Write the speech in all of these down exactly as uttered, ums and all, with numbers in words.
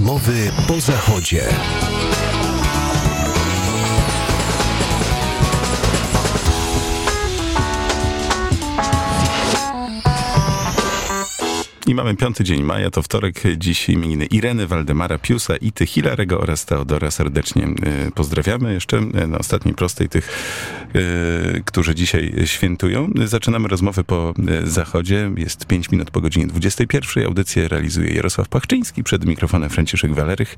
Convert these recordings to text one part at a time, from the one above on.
Rozmowy po Zachodzie. I mamy piąty dzień maja, to wtorek, dziś imieniny Ireny, Waldemara, Piusa, Ity, Hilarego oraz Teodora. Serdecznie pozdrawiamy. Jeszcze na ostatniej prostej tych, którzy dzisiaj świętują. Zaczynamy rozmowy po Zachodzie. Jest pięć minut po godzinie dwudziestej pierwszej. Audycję realizuje Jarosław Pachczyński, przed mikrofonem Franciszek Walerych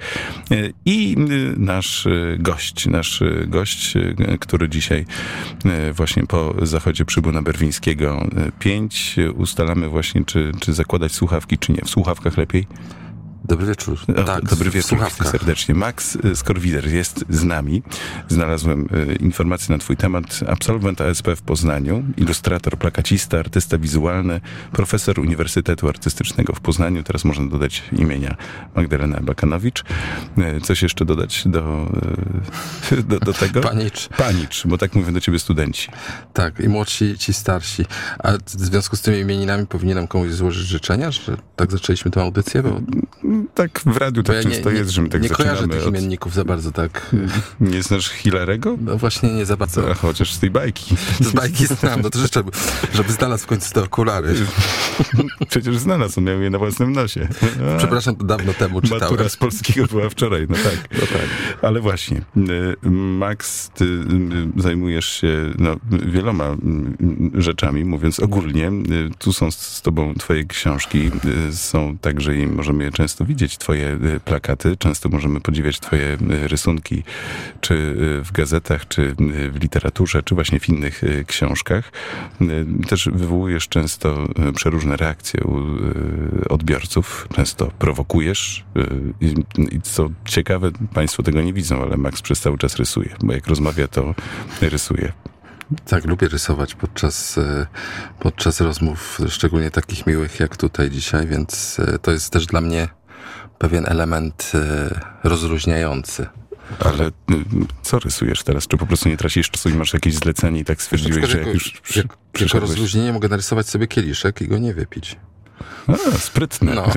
i nasz gość, nasz gość, który dzisiaj właśnie po Zachodzie przybył na Berwińskiego pięć. Ustalamy właśnie, czy, czy zakładać słuchawki, czy nie. W słuchawkach lepiej? Dobry wieczór. O, tak, dobry wieczór serdecznie. Max Skorwider jest z nami. Znalazłem e, informacje na twój temat. Absolwent A S P w Poznaniu, ilustrator, plakacista, artysta wizualny, profesor Uniwersytetu Artystycznego w Poznaniu. Teraz można dodać imienia Magdalena Bakanowicz. E, coś jeszcze dodać do, e, do, do tego? Panicz. Panicz, bo tak mówią do ciebie studenci. Tak, i młodsi, i ci starsi. A w związku z tymi imieninami powinienem komuś złożyć życzenia, że tak zaczęliśmy tę audycję? Bo... Tak w radiu tak ja często nie, jest, że my tak nie zaczynamy. Nie kojarzę tych od... imienników za bardzo, tak. Nie znasz Hilarego? No właśnie nie za bardzo. A chociaż z tej bajki. Z bajki znam, no to życzę, żeby znalazł w końcu te okulary. Przecież znalazł, on miał je na własnym nosie. A, Przepraszam, to dawno temu czytałem. Matura z polskiego była wczoraj, no tak. No tak. Ale właśnie, Max, ty zajmujesz się no, wieloma rzeczami, mówiąc ogólnie. Tu są z tobą twoje książki, są także i możemy je często widzieć, twoje plakaty, często możemy podziwiać twoje rysunki, czy w gazetach, czy w literaturze, czy właśnie w innych książkach. Też wywołujesz często przeróżne reakcje u odbiorców, często prowokujesz i, i co ciekawe, państwo tego nie widzą, ale Max przez cały czas rysuje, bo jak rozmawia, to rysuje. Tak, lubię rysować podczas, podczas rozmów, szczególnie takich miłych jak tutaj dzisiaj, więc to jest też dla mnie pewien element rozluźniający. Ale co rysujesz teraz? Czy po prostu nie tracisz czasu i masz jakieś zlecenie i tak stwierdziłeś, jako, że jak już przy, jak, jako rozluźnienie mogę narysować sobie kieliszek i go nie wypić. A, sprytne. No.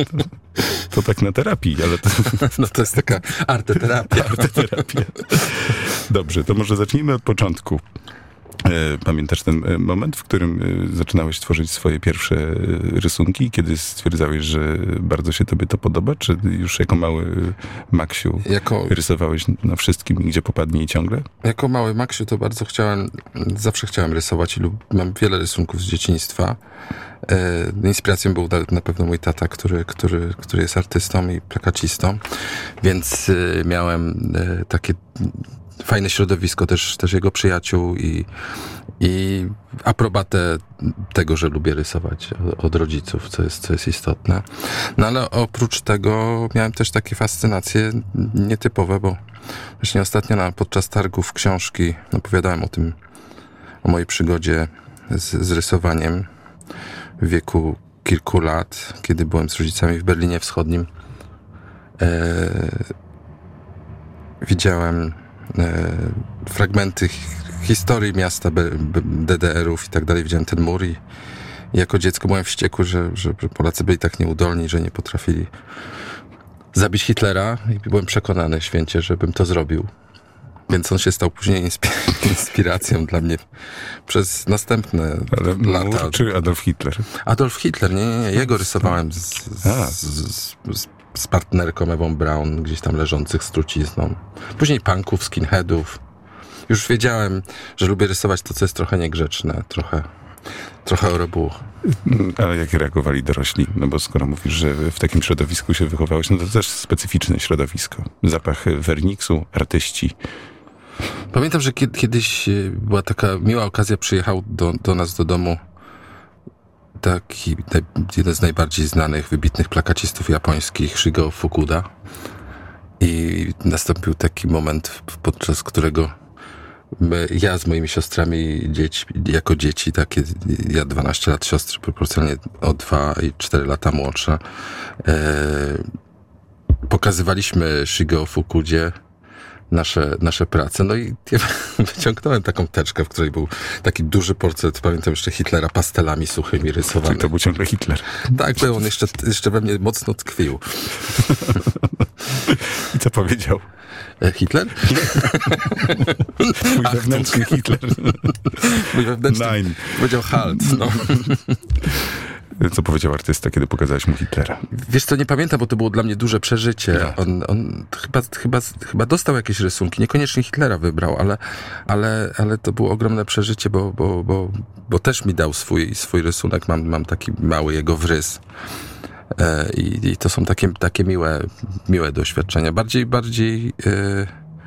To tak na terapii, ale to... No to jest taka arteterapia. Arteterapia. Dobrze, to może zacznijmy od początku. Pamiętasz ten moment, w którym zaczynałeś tworzyć swoje pierwsze rysunki? Kiedy stwierdzałeś, że bardzo się tobie to podoba? Czy już jako mały Maksiu jako, rysowałeś na wszystkim, gdzie popadnie i ciągle? Jako mały Maksiu to bardzo chciałem, zawsze chciałem rysować i lub, mam wiele rysunków z dzieciństwa. E, inspiracją był na, na pewno mój tata, który, który, który jest artystą i plakacistą, więc e, miałem e, takie fajne środowisko, też, też jego przyjaciół i, i aprobatę tego, że lubię rysować od rodziców, co jest, co jest istotne. No ale oprócz tego miałem też takie fascynacje nietypowe, bo właśnie ostatnio na, podczas targów książki opowiadałem o tym, o mojej przygodzie z, z rysowaniem w wieku kilku lat, kiedy byłem z rodzicami w Berlinie Wschodnim. E, widziałem E, fragmenty historii miasta D D R-ów i tak dalej. Widziałem ten mur i, i jako dziecko byłem wściekły, że, że Polacy byli tak nieudolni, że nie potrafili zabić Hitlera i byłem przekonany święcie, żebym to zrobił. Więc on się stał później inspi- inspiracją dla mnie przez następne Ale lata. Mur czy Adolf Hitler? Adolf Hitler, nie, nie, nie. Jego rysowałem z, z, z, z z partnerką Ewą Braun, gdzieś tam leżących z trucizną. Później punków, skinheadów. Już wiedziałem, że lubię rysować to, co jest trochę niegrzeczne, trochę, trochę orobuch. Ale jak reagowali dorośli? No bo skoro mówisz, że w takim środowisku się wychowałeś, no to też specyficzne środowisko. Zapach werniksu, artyści. Pamiętam, że kiedyś była taka miła okazja, przyjechał do, do nas do domu taki jeden z najbardziej znanych, wybitnych plakacistów japońskich, Shigeo Fukuda. I nastąpił taki moment, podczas którego my, ja z moimi siostrami dzieci, jako dzieci, takie, ja dwanaście lat, siostry proporcjonalnie o dwa i cztery lata młodsza, e, pokazywaliśmy Shigeo Fukudzie nasze, nasze prace. No i ja wyciągnąłem taką teczkę, w której był taki duży portret, pamiętam jeszcze Hitlera, pastelami suchymi rysowany. Czyli to był ciągle Hitler. Tak, był, on jeszcze, jeszcze we mnie mocno tkwił. I co powiedział? Hitler? Mój wewnętrzny Hitler. Mój wewnętrzny Nine. powiedział halt, no. Co powiedział artysta, kiedy pokazałeś mu Hitlera? Wiesz co, nie pamiętam, bo to było dla mnie duże przeżycie. Ja. On, on chyba, chyba, chyba dostał jakieś rysunki, niekoniecznie Hitlera wybrał, ale, ale, ale to było ogromne przeżycie, bo, bo, bo, bo też mi dał swój, swój rysunek. Mam, mam taki mały jego wrys. E, i, I to są takie, takie miłe, miłe doświadczenia. Bardziej, bardziej e,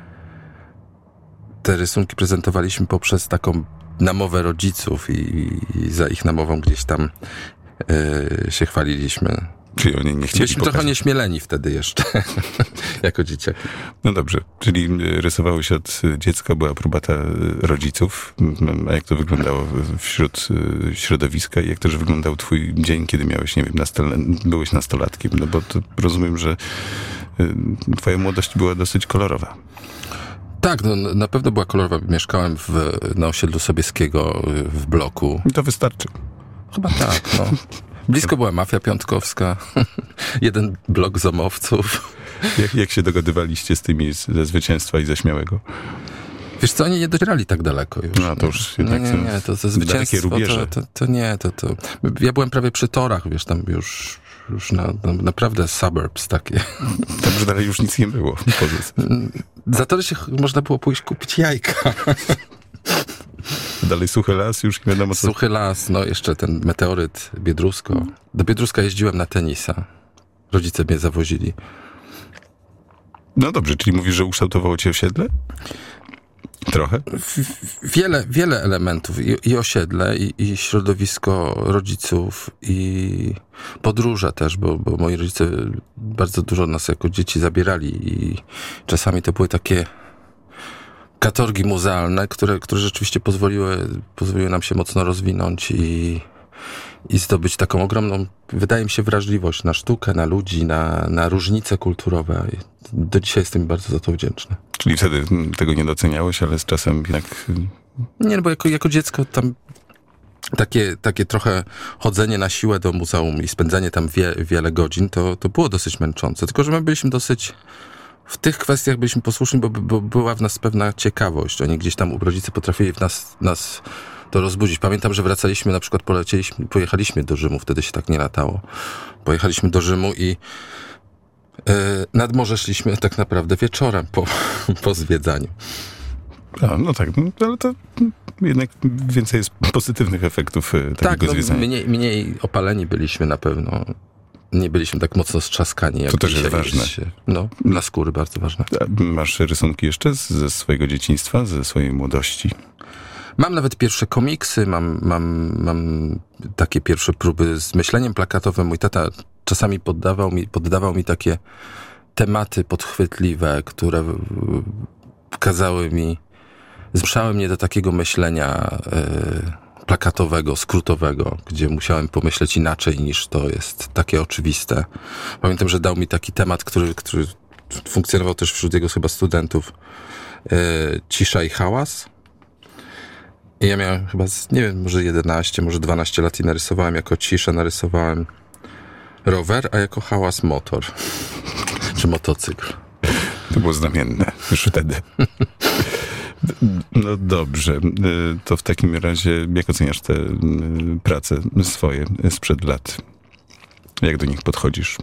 te rysunki prezentowaliśmy poprzez taką namowę rodziców i, i za ich namową gdzieś tam Yy, się chwaliliśmy. Czyli oni nie chcieli Byliśmy pokazać. trochę nieśmieleni wtedy jeszcze, jako dzieciaki. No dobrze, czyli rysowałeś od dziecka, była aprobata rodziców. A jak to wyglądało wśród środowiska i jak też wyglądał twój dzień, kiedy miałeś, nie wiem, nastole, byłeś nastolatkiem? No bo to rozumiem, że twoja młodość była dosyć kolorowa. Tak, no, na pewno była kolorowa. Mieszkałem w, na osiedlu Sobieskiego w bloku. To wystarczy. Chyba tak, no. Blisko była mafia piątkowska, jeden blok zomowców. Jak, jak się dogadywaliście z tymi ze zwycięstwa i ze śmiałego? Wiesz co, oni nie docierali tak daleko już. No to już jednak nie, nie, nie, to, to zwycięstwo, to, to, to nie, to, to... Ja byłem prawie przy torach, wiesz, tam już, już na, na, naprawdę suburbs takie. Tam już dalej już nic nie było. Za tory się można było pójść kupić jajka. Dalej suchy las, już nie wiadomo co. Suchy las, no jeszcze ten meteoryt, Biedrusko. Do Biedruska jeździłem na tenisa. Rodzice mnie zawozili. No dobrze, czyli mówisz, że ukształtowało cię osiedle? Trochę? Wiele, wiele elementów. I, i osiedle, i, i środowisko rodziców, i podróże też, bo, bo moi rodzice bardzo dużo nas jako dzieci zabierali i czasami to były takie katorgi muzealne, które, które rzeczywiście pozwoliły, pozwoliły nam się mocno rozwinąć i, i zdobyć taką ogromną, wydaje mi się, wrażliwość na sztukę, na ludzi, na, na różnice kulturowe. Do dzisiaj jestem im bardzo za to wdzięczny. Czyli wtedy tego nie doceniałeś, ale z czasem jednak... Nie, no bo jako, jako dziecko tam takie, takie trochę chodzenie na siłę do muzeum i spędzanie tam wie, wiele godzin, to, to było dosyć męczące. Tylko że my byliśmy dosyć... W tych kwestiach byliśmy posłuszni, bo, bo była w nas pewna ciekawość. Oni gdzieś tam, rodzice potrafili w nas, nas to rozbudzić. Pamiętam, że wracaliśmy, na przykład polecieliśmy, pojechaliśmy do Rzymu, wtedy się tak nie latało. Pojechaliśmy do Rzymu i yy, nad morze szliśmy tak naprawdę wieczorem po, po zwiedzaniu. A, no tak, no, ale to jednak więcej jest pozytywnych efektów takiego tak, no, zwiedzania. Mniej, mniej opaleni byliśmy na pewno. Nie byliśmy tak mocno strzaskani. Jak to też jest ważne. Się, no, dla skóry bardzo ważne. A masz rysunki jeszcze ze swojego dzieciństwa, ze swojej młodości? Mam nawet pierwsze komiksy, mam, mam, mam takie pierwsze próby z myśleniem plakatowym. Mój tata czasami poddawał mi, poddawał mi takie tematy podchwytliwe, które kazały mi, zmuszały mnie do takiego myślenia yy, plakatowego, skrótowego, gdzie musiałem pomyśleć inaczej niż to jest takie oczywiste. Pamiętam, że dał mi taki temat, który, który funkcjonował też wśród jego chyba studentów. Yy, cisza i hałas. I ja miałem chyba, z, nie wiem, może jedenaście, może dwanaście lat i narysowałem jako ciszę, narysowałem rower, a jako hałas motor. Czy motocykl. To było znamienne już wtedy. No dobrze, to w takim razie jak oceniasz te prace swoje sprzed lat? Jak do nich podchodzisz?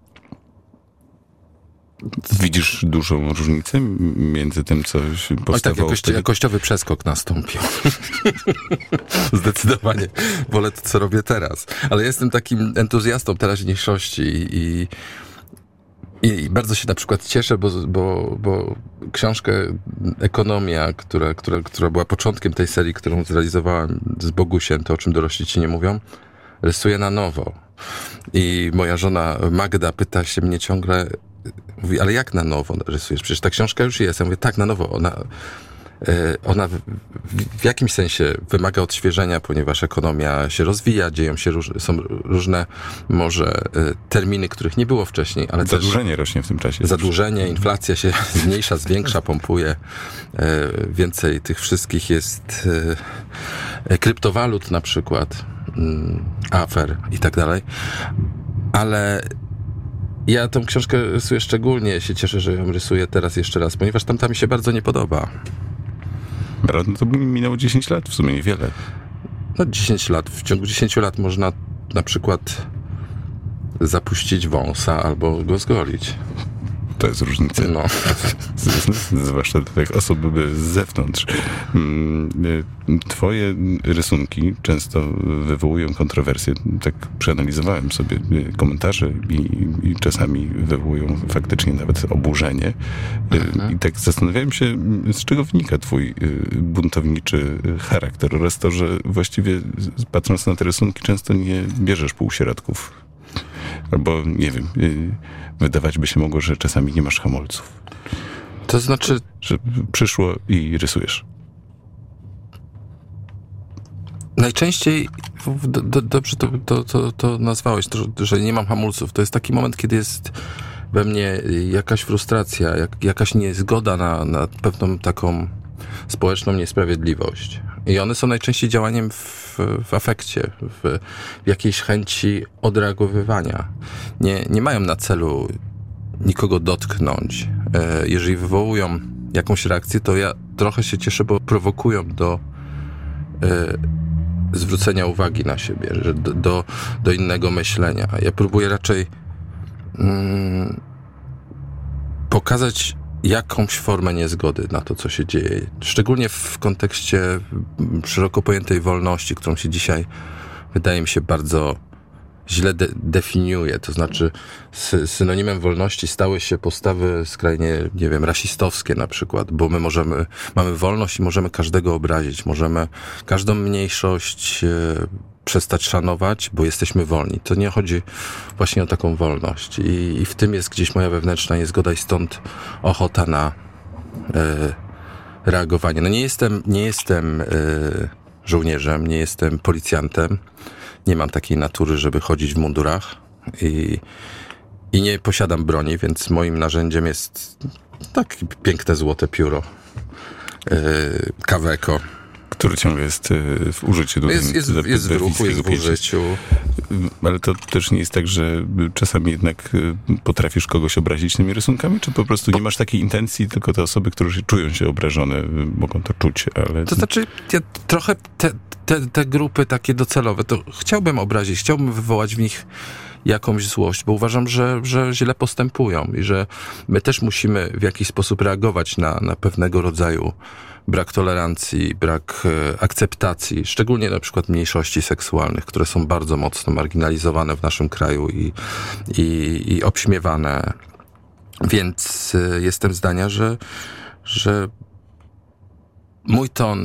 Widzisz dużą różnicę między tym, co się powstawało? Oj, tak, jakoś, wtedy... jakościowy przeskok nastąpił. Zdecydowanie wolę to, co robię teraz. Ale jestem takim entuzjastą teraźniejszości i, i bardzo się na przykład cieszę, bo, bo, bo książkę Ekonomia, która, która, która była początkiem tej serii, którą zrealizowałem z Bogusiem, to o czym dorośli ci nie mówią, rysuję na nowo. I moja żona Magda pyta się mnie ciągle, mówi, ale jak na nowo rysujesz? Przecież ta książka już jest. Ja mówię, tak, na nowo. Ona, ona w, w jakimś sensie wymaga odświeżenia, ponieważ ekonomia się rozwija, dzieją się róż, są różne może terminy, których nie było wcześniej, ale zadłużenie też rośnie w tym czasie. Zadłużenie, inflacja się zmniejsza, zwiększa, pompuje. Więcej tych wszystkich jest kryptowalut na przykład, afer i tak dalej. Ale Ja tą książkę rysuję szczególnie, się cieszę, że ją rysuję teraz jeszcze raz, ponieważ tamta mi się bardzo nie podoba. Ale no to minęło dziesięć lat, w sumie niewiele. No dziesięć lat. W ciągu dziesięciu lat można na przykład zapuścić wąsa albo go zgolić. To jest różnica. No. Zwłaszcza dla tych osób z zewnątrz. Twoje rysunki często wywołują kontrowersje. Tak przeanalizowałem sobie komentarze i, i czasami wywołują faktycznie nawet oburzenie. Mhm. I tak zastanawiałem się, z czego wynika twój buntowniczy charakter oraz to, że właściwie patrząc na te rysunki często nie bierzesz półśrodków. Albo, nie wiem, wydawać by się mogło, że czasami nie masz hamulców. To znaczy... Że przyszło i rysujesz. Najczęściej, do, do, dobrze to, to, to, to nazwałeś, to, że nie mam hamulców. To jest taki moment, kiedy jest we mnie jakaś frustracja, jak, jakaś niezgoda na, na pewną taką społeczną niesprawiedliwość. I one są najczęściej działaniem w, w afekcie, w, w jakiejś chęci odreagowywania. Nie, nie mają na celu nikogo dotknąć. E, jeżeli wywołują jakąś reakcję, to ja trochę się cieszę, bo prowokują do e, zwrócenia uwagi na siebie, że do, do, do innego myślenia. Ja próbuję raczej mm, pokazać jakąś formę niezgody na to, co się dzieje. Szczególnie w kontekście szeroko pojętej wolności, którą się dzisiaj, wydaje mi się, bardzo źle de- definiuje. To znaczy sy- synonimem wolności stały się postawy skrajnie, nie wiem, rasistowskie na przykład, bo my możemy, mamy wolność i możemy każdego obrazić, możemy każdą mniejszość e, przestać szanować, bo jesteśmy wolni. To nie chodzi właśnie o taką wolność. I, i w tym jest gdzieś moja wewnętrzna niezgoda i stąd ochota na e, reagowanie. No nie jestem, nie jestem e, żołnierzem, nie jestem policjantem. Nie mam takiej natury, żeby chodzić w mundurach i, i nie posiadam broni, więc moim narzędziem jest takie piękne złote pióro. E, Kaweco. Który ciągle jest w użyciu. Do jest jest, do, jest w ruchu, jest w użyciu. Ale to też nie jest tak, że czasami jednak potrafisz kogoś obrazić tymi rysunkami, czy po prostu nie masz takiej intencji, tylko te osoby, które czują się obrażone, mogą to czuć, ale... To znaczy, ja trochę te, te, te grupy takie docelowe, to chciałbym obrazić, chciałbym wywołać w nich jakąś złość, bo uważam, że, że źle postępują i że my też musimy w jakiś sposób reagować na, na pewnego rodzaju brak tolerancji, brak e, akceptacji, szczególnie na przykład mniejszości seksualnych, które są bardzo mocno marginalizowane w naszym kraju i, i, i obśmiewane. Więc e, jestem zdania, że, że mój ton,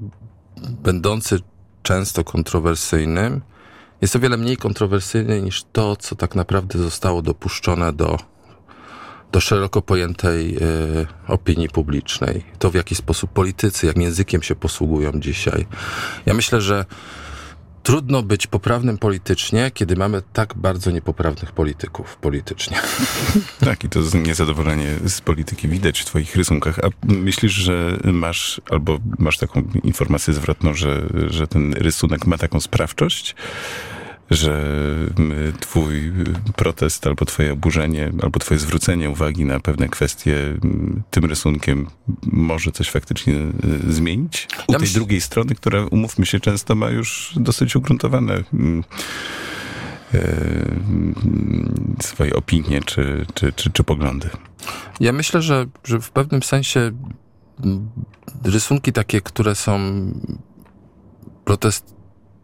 będący często kontrowersyjnym, jest o wiele mniej kontrowersyjny niż to, co tak naprawdę zostało dopuszczone do do szeroko pojętej y, opinii publicznej. To w jaki sposób politycy, jak językiem się posługują dzisiaj. Ja myślę, że trudno być poprawnym politycznie, kiedy mamy tak bardzo niepoprawnych polityków politycznie. Tak, i to niezadowolenie z polityki widać w twoich rysunkach. A myślisz, że masz, albo masz taką informację zwrotną, że, że ten rysunek ma taką sprawczość, że twój protest, albo twoje oburzenie, albo twoje zwrócenie uwagi na pewne kwestie tym rysunkiem może coś faktycznie zmienić? U ja tej myśl... drugiej strony, która, umówmy się, często ma już dosyć ugruntowane e, swoje opinie czy, czy, czy, czy poglądy. Ja myślę, że, że w pewnym sensie rysunki takie, które są protest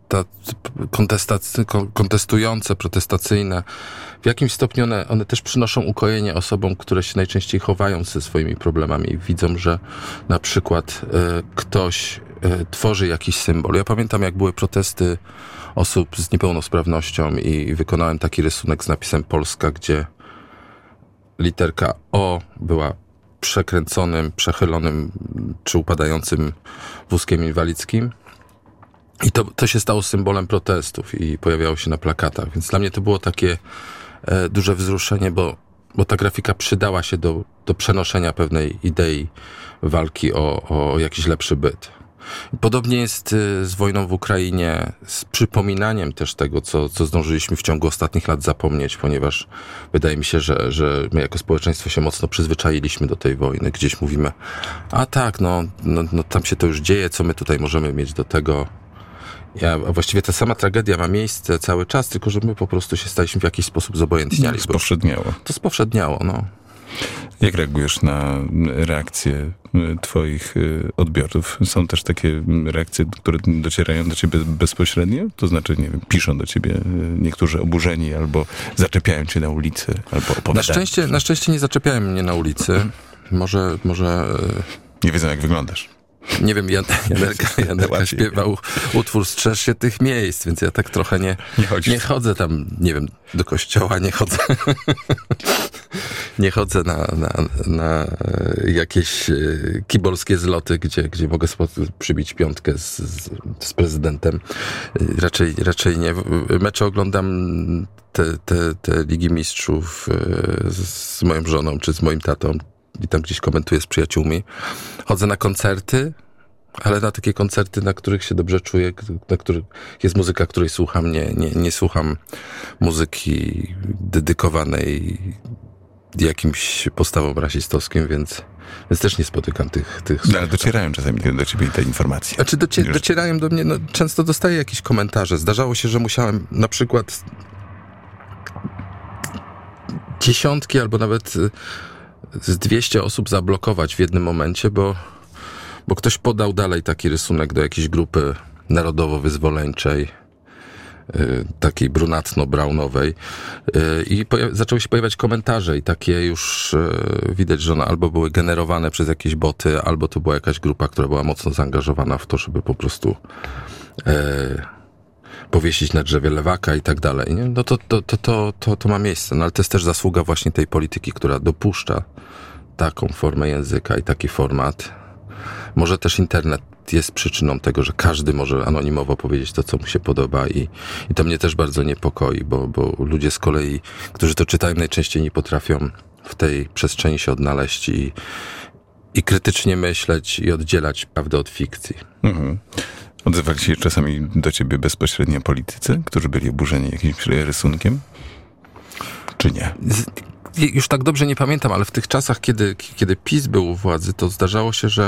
kontestujące, protestacyjne, w jakimś stopniu one, one też przynoszą ukojenie osobom, które się najczęściej chowają ze swoimi problemami i widzą, że na przykład e, ktoś e, tworzy jakiś symbol. Ja pamiętam, jak były protesty osób z niepełnosprawnością i wykonałem taki rysunek z napisem Polska, gdzie literka O była przekręconym, przechylonym czy upadającym wózkiem inwalidzkim. I to, to się stało symbolem protestów i pojawiało się na plakatach, więc dla mnie to było takie e, duże wzruszenie, bo, bo ta grafika przydała się do, do przenoszenia pewnej idei walki o, o jakiś lepszy byt. Podobnie jest z wojną w Ukrainie, z przypominaniem też tego, co, co zdążyliśmy w ciągu ostatnich lat zapomnieć, ponieważ wydaje mi się, że, że my jako społeczeństwo się mocno przyzwyczailiśmy do tej wojny. Gdzieś mówimy, a tak, no, no, no tam się to już dzieje, co my tutaj możemy mieć do tego. Ja, a właściwie ta sama tragedia ma miejsce cały czas, tylko że my po prostu się staliśmy w jakiś sposób zobojętniali. Spowszedniało. To spowszedniało, no. Jak reagujesz na reakcje twoich odbiorców? Są też takie reakcje, które docierają do ciebie bezpośrednio? To znaczy, nie wiem, piszą do ciebie niektórzy oburzeni, albo zaczepiają cię na ulicy, albo opowiadają. Na szczęście, na szczęście nie zaczepiają mnie na ulicy. Może, może... Nie wiedzą, jak wyglądasz. Nie wiem, Jan, Janerka, Janerka śpiewał utwór Strzeż się tych miejsc, więc ja tak trochę nie, nie, nie chodzę tam, nie wiem, do kościoła, nie chodzę nie chodzę na, na, na jakieś kibolskie zloty, gdzie, gdzie mogę przybić piątkę z, z, z prezydentem. Raczej, raczej nie. Mecze oglądam te, te, te Ligi Mistrzów z moją żoną, czy z moim tatą, i tam gdzieś komentuję z przyjaciółmi. Chodzę na koncerty, ale na takie koncerty, na których się dobrze czuję, na których jest muzyka, której słucham. Nie, nie, nie słucham muzyki dedykowanej jakimś postawom rasistowskim, więc, więc też nie spotykam tych... tych no, ale docierają czasami do ciebie te informacje. Znaczy docie, docierają do mnie, no, często dostaję jakieś komentarze. Zdarzało się, że musiałem na przykład dziesiątki albo nawet z dwieście osób zablokować w jednym momencie, bo, bo ktoś podał dalej taki rysunek do jakiejś grupy narodowo-wyzwoleńczej, yy, takiej brunatno-braunowej, yy, i poja- zaczęły się pojawiać komentarze i takie już yy, widać, że one albo były generowane przez jakieś boty, albo to była jakaś grupa, która była mocno zaangażowana w to, żeby po prostu yy, powiesić na drzewie lewaka i tak dalej. Nie? No to, to, to, to, to, to ma miejsce. No ale to jest też zasługa właśnie tej polityki, która dopuszcza taką formę języka i taki format. Może też internet jest przyczyną tego, że każdy może anonimowo powiedzieć to, co mu się podoba, i, i to mnie też bardzo niepokoi, bo, bo ludzie z kolei, którzy to czytają, najczęściej nie potrafią w tej przestrzeni się odnaleźć i, i krytycznie myśleć i oddzielać prawdę od fikcji. Mhm. Odzywali się czasami do ciebie bezpośrednio politycy, którzy byli oburzeni jakimś rysunkiem? Czy nie? Już tak dobrze nie pamiętam, ale w tych czasach, kiedy, kiedy PiS był u władzy, to zdarzało się, że,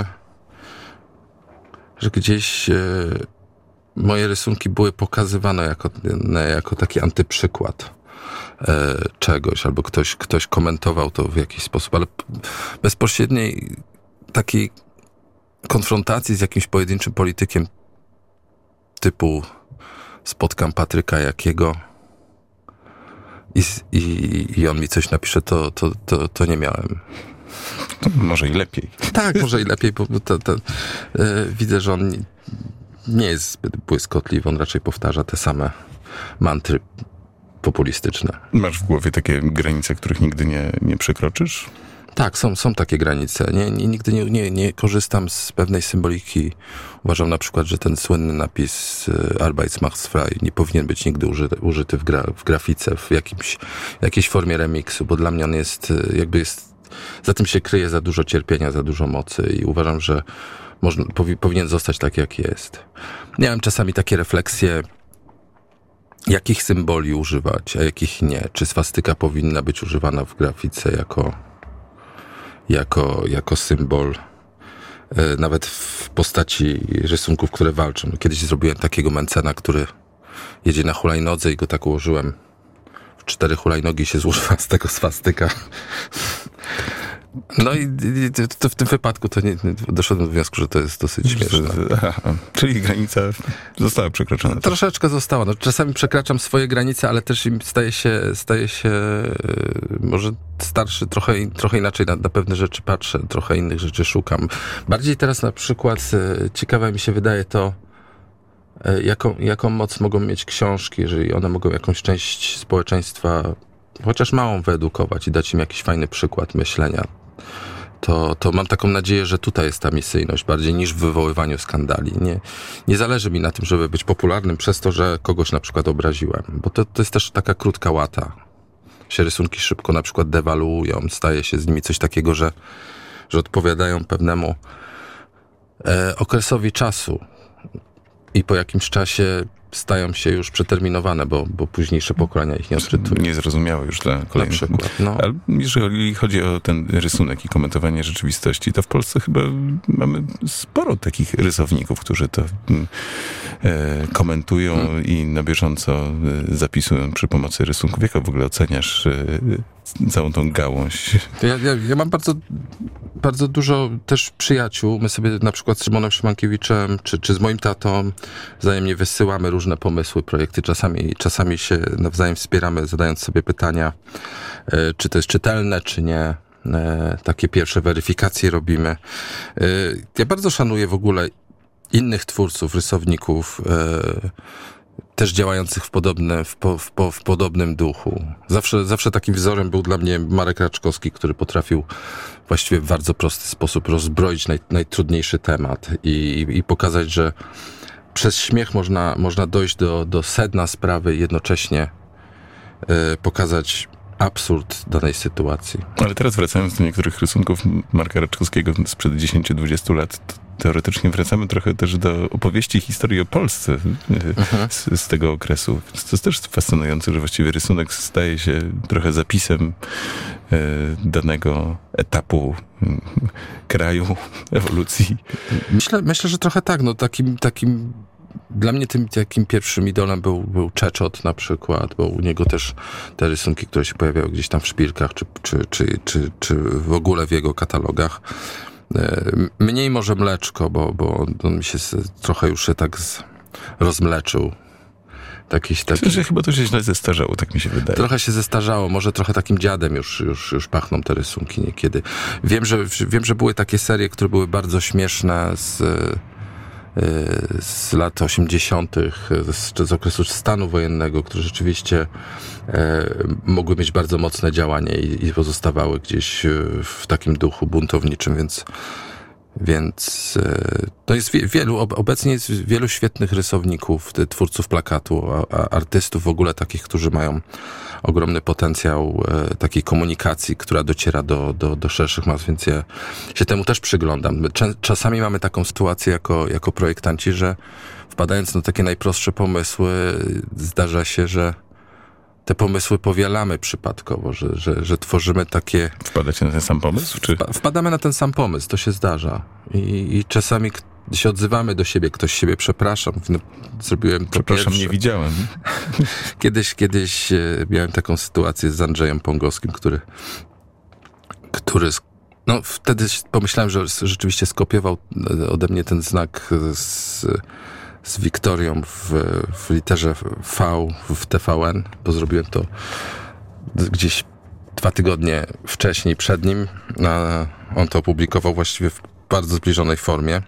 że gdzieś e, moje rysunki były pokazywane jako, ne, jako taki antyprzykład e, czegoś, albo ktoś, ktoś komentował to w jakiś sposób, ale bezpośredniej takiej konfrontacji z jakimś pojedynczym politykiem typu spotkam Patryka Jakiego i, i, i on mi coś napisze, to, to, to, to nie miałem. To może i lepiej. Tak, może i lepiej, bo to, to, yy, widzę, że on nie, nie jest zbyt błyskotliwy, on raczej powtarza te same mantry populistyczne. Masz w głowie takie granice, których nigdy nie, nie przekroczysz? Tak, są, są takie granice. Nie, nie, nigdy nie, nie, nie korzystam z pewnej symboliki. Uważam na przykład, że ten słynny napis Arbeitsmachtfrei nie powinien być nigdy użyty, użyty w, gra, w grafice, w jakimś, jakiejś formie remiksu, bo dla mnie on jest, jakby jest, za tym się kryje za dużo cierpienia, za dużo mocy i uważam, że można, powi, powinien zostać tak, jak jest. Miałem czasami takie refleksje, jakich symboli używać, a jakich nie. Czy swastyka powinna być używana w grafice jako Jako, jako symbol, e, nawet w postaci rysunków, które walczą. Kiedyś zrobiłem takiego Mencena, który jedzie na hulajnodze i go tak ułożyłem. W cztery hulajnogi się złożyła z tego swastyka. No i, i to w tym wypadku to nie, nie, doszedłem do wniosku, że to jest dosyć śmieszne. Aha, czyli granica została przekroczona. Troszeczkę została. No, czasami przekraczam swoje granice, ale też im staje się, staje się yy, może starszy, trochę, trochę inaczej na, na pewne rzeczy patrzę, trochę innych rzeczy szukam. Bardziej teraz na przykład yy, ciekawe mi się wydaje to, yy, jaką, jaką moc mogą mieć książki, jeżeli one mogą jakąś część społeczeństwa, chociaż małą, wyedukować i dać im jakiś fajny przykład myślenia. To, to mam taką nadzieję, że tutaj jest ta misyjność bardziej niż w wywoływaniu skandali. Nie, nie zależy mi na tym, żeby być popularnym przez to, że kogoś na przykład obraziłem, bo to, to jest też taka krótka łata. Się rysunki szybko na przykład dewaluują, staje się z nimi coś takiego, że, że odpowiadają pewnemu e, okresowi czasu i po jakimś czasie stają się już przeterminowane, bo, bo późniejsze pokolenia ich nie odczytują. Niezrozumiałe już dla kolejnych. Na przykład, no. Ale jeżeli chodzi o ten rysunek i komentowanie rzeczywistości, to w Polsce chyba mamy sporo takich rysowników, którzy to e, komentują hmm. i na bieżąco e, zapisują przy pomocy rysunków. Jak w ogóle oceniasz e, całą tą gałąź? Ja, ja, ja mam bardzo, bardzo dużo też przyjaciół. My sobie na przykład z Szymonem Szymankiewiczem, czy, czy z moim tatą wzajemnie wysyłamy różne pomysły, projekty. Czasami, czasami się nawzajem wspieramy, zadając sobie pytania, e, czy to jest czytelne, czy nie. E, takie pierwsze weryfikacje robimy. E, ja bardzo szanuję w ogóle innych twórców, rysowników, e, też działających w, podobne, w, po, w, po, w podobnym duchu. Zawsze, zawsze takim wzorem był dla mnie Marek Raczkowski, który potrafił właściwie w bardzo prosty sposób rozbroić naj, najtrudniejszy temat i, i pokazać, że przez śmiech można, można dojść do, do sedna sprawy i jednocześnie y, pokazać absurd danej sytuacji. Ale teraz wracając do niektórych rysunków Marka Raczkowskiego sprzed dziesięć dwadzieścia lat, to teoretycznie wracamy trochę też do opowieści historii o Polsce mhm. z, z tego okresu. To jest też fascynujące, że właściwie rysunek staje się trochę zapisem e, danego etapu e, kraju, ewolucji. Myślę, myślę, że trochę tak. No, takim, takim dla mnie tym takim pierwszym idolem był, był Czeczot na przykład, bo u niego też te rysunki, które się pojawiały gdzieś tam w szpilkach, czy, czy, czy, czy, czy w ogóle w jego katalogach. Mniej może Mleczko, bo, bo on mi się trochę już się tak z, rozmleczył. Takiś, taki... Myślę, że chyba to się źle zestarzało, tak mi się wydaje. Trochę się zestarzało, może trochę takim dziadem już, już, już pachną te rysunki niekiedy. Wiem że, wiem, że były takie serie, które były bardzo śmieszne z... z lat osiemdziesiątych, z, z okresu stanu wojennego, które rzeczywiście e, mogły mieć bardzo mocne działanie i, i pozostawały gdzieś w takim duchu buntowniczym, więc więc e, to jest wie, wielu, obecnie jest wielu świetnych rysowników, twórców plakatu, a, a artystów w ogóle takich, którzy mają ogromny potencjał e, takiej komunikacji, która dociera do, do, do szerszych mas, więc ja się temu też przyglądam. My czas, czasami mamy taką sytuację jako, jako projektanci, że wpadając na takie najprostsze pomysły, zdarza się, że te pomysły powielamy przypadkowo, że, że, że tworzymy takie... Wpadacie na ten sam pomysł? Czy... Wpadamy na ten sam pomysł, to się zdarza. I, i czasami się odzywamy do siebie, ktoś siebie przepraszam. No, zrobiłem to Przepraszam, pierwsze. nie widziałem. Kiedyś, kiedyś miałem taką sytuację z Andrzejem Pongowskim, który, który no wtedy pomyślałem, że rzeczywiście skopiował ode mnie ten znak z, z Wiktorią w, w literze V w T V N, bo zrobiłem to gdzieś dwa tygodnie wcześniej przed nim. A on to opublikował właściwie w bardzo zbliżonej formie.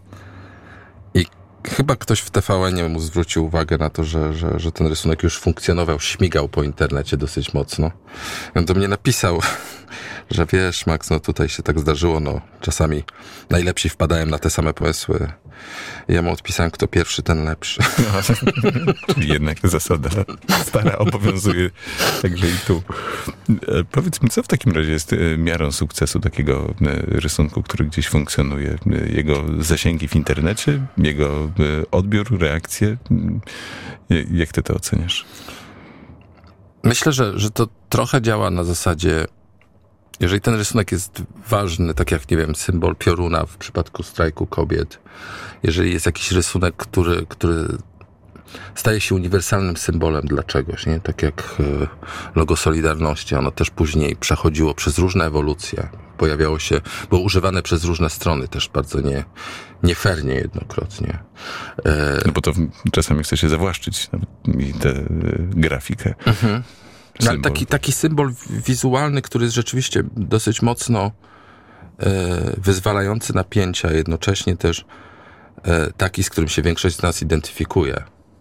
I chyba ktoś w T V N mu zwrócił uwagę na to, że, że, że ten rysunek już funkcjonował, śmigał po internecie dosyć mocno. I on do mnie napisał, że wiesz, Max, no tutaj się tak zdarzyło, no czasami najlepsi wpadają na te same pomysły. I ja mu odpisałem, kto pierwszy, ten lepszy. No, czyli jednak zasada stara obowiązuje także i tu. E, powiedz mi, co w takim razie jest miarą sukcesu takiego rysunku, który gdzieś funkcjonuje? Jego zasięgi w internecie? Jego odbiór, reakcje? Jak ty to oceniasz? Myślę, że, że to trochę działa na zasadzie, jeżeli ten rysunek jest ważny, tak jak, nie wiem, symbol pioruna w przypadku strajku kobiet, jeżeli jest jakiś rysunek, który, który staje się uniwersalnym symbolem dla czegoś, nie? Tak jak logo Solidarności, ono też później przechodziło przez różne ewolucje, pojawiało się, było używane przez różne strony też bardzo nie, nie fair niejednokrotnie. No bo to czasami chce się zawłaszczyć tę grafikę. Mhm. Ale taki, taki symbol wizualny, który jest rzeczywiście dosyć mocno e, wyzwalający napięcia, jednocześnie też e, taki, z którym się większość z nas identyfikuje.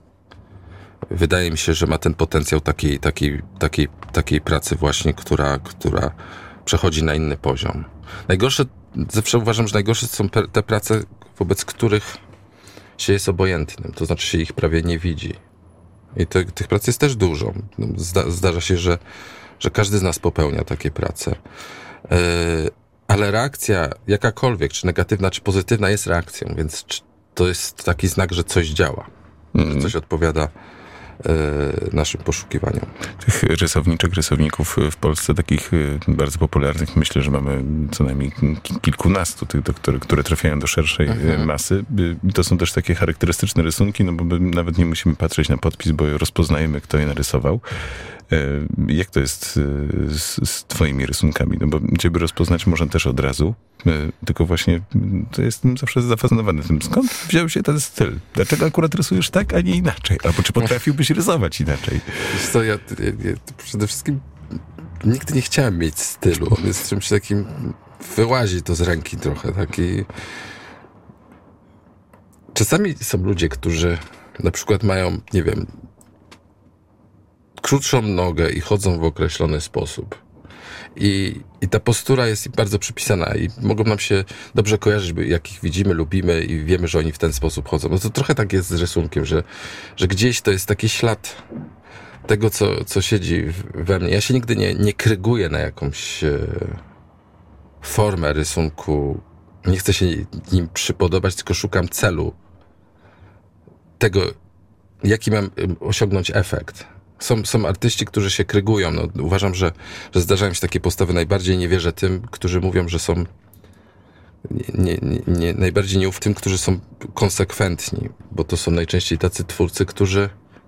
Wydaje mi się, że ma ten potencjał takiej, takiej, takiej, takiej pracy właśnie, która, która przechodzi na inny poziom. Najgorsze, zawsze uważam, że najgorsze są te prace, wobec których się jest obojętnym, to znaczy się ich prawie nie widzi. I te, tych prac jest też dużo. Zda, zdarza się, że, że każdy z nas popełnia takie prace. Yy, ale reakcja jakakolwiek, czy negatywna, czy pozytywna jest reakcją, więc to jest taki znak, że coś działa, mm. że coś odpowiada naszym poszukiwaniom. Tych rysowniczek, rysowników w Polsce, takich bardzo popularnych, myślę, że mamy co najmniej kilkunastu, tych, które, które trafiają do szerszej mhm. masy. To są też takie charakterystyczne rysunki, no bo nawet nie musimy patrzeć na podpis, bo rozpoznajemy, kto je narysował. Jak to jest z, z twoimi rysunkami? No bo ciebie rozpoznać można też od razu, tylko właśnie to jestem zawsze zafascynowany tym, skąd wziął się ten styl? Dlaczego akurat rysujesz tak, a nie inaczej? Albo czy potrafiłbyś rysować inaczej? Wiesz co, ja, ja, ja przede wszystkim nigdy nie chciałem mieć stylu. On jest czymś takim, wyłazi to z ręki trochę, taki... Czasami są ludzie, którzy na przykład mają, nie wiem, krótszą nogę i chodzą w określony sposób. I, i ta postura jest im bardzo przypisana i mogą nam się dobrze kojarzyć, jak ich widzimy, lubimy i wiemy, że oni w ten sposób chodzą. No to trochę tak jest z rysunkiem, że, że gdzieś to jest taki ślad tego, co, co siedzi we mnie. Ja się nigdy nie, nie kryguję na jakąś e, formę rysunku. Nie chcę się nim przypodobać, tylko szukam celu tego, jaki mam osiągnąć efekt. Są, są artyści, którzy się krygują. No, uważam, że, że zdarzają się takie postawy. Najbardziej nie wierzę tym, którzy mówią, że są nie, nie, nie, najbardziej nie ufam tym, którzy są konsekwentni, bo to są najczęściej tacy twórcy, którzy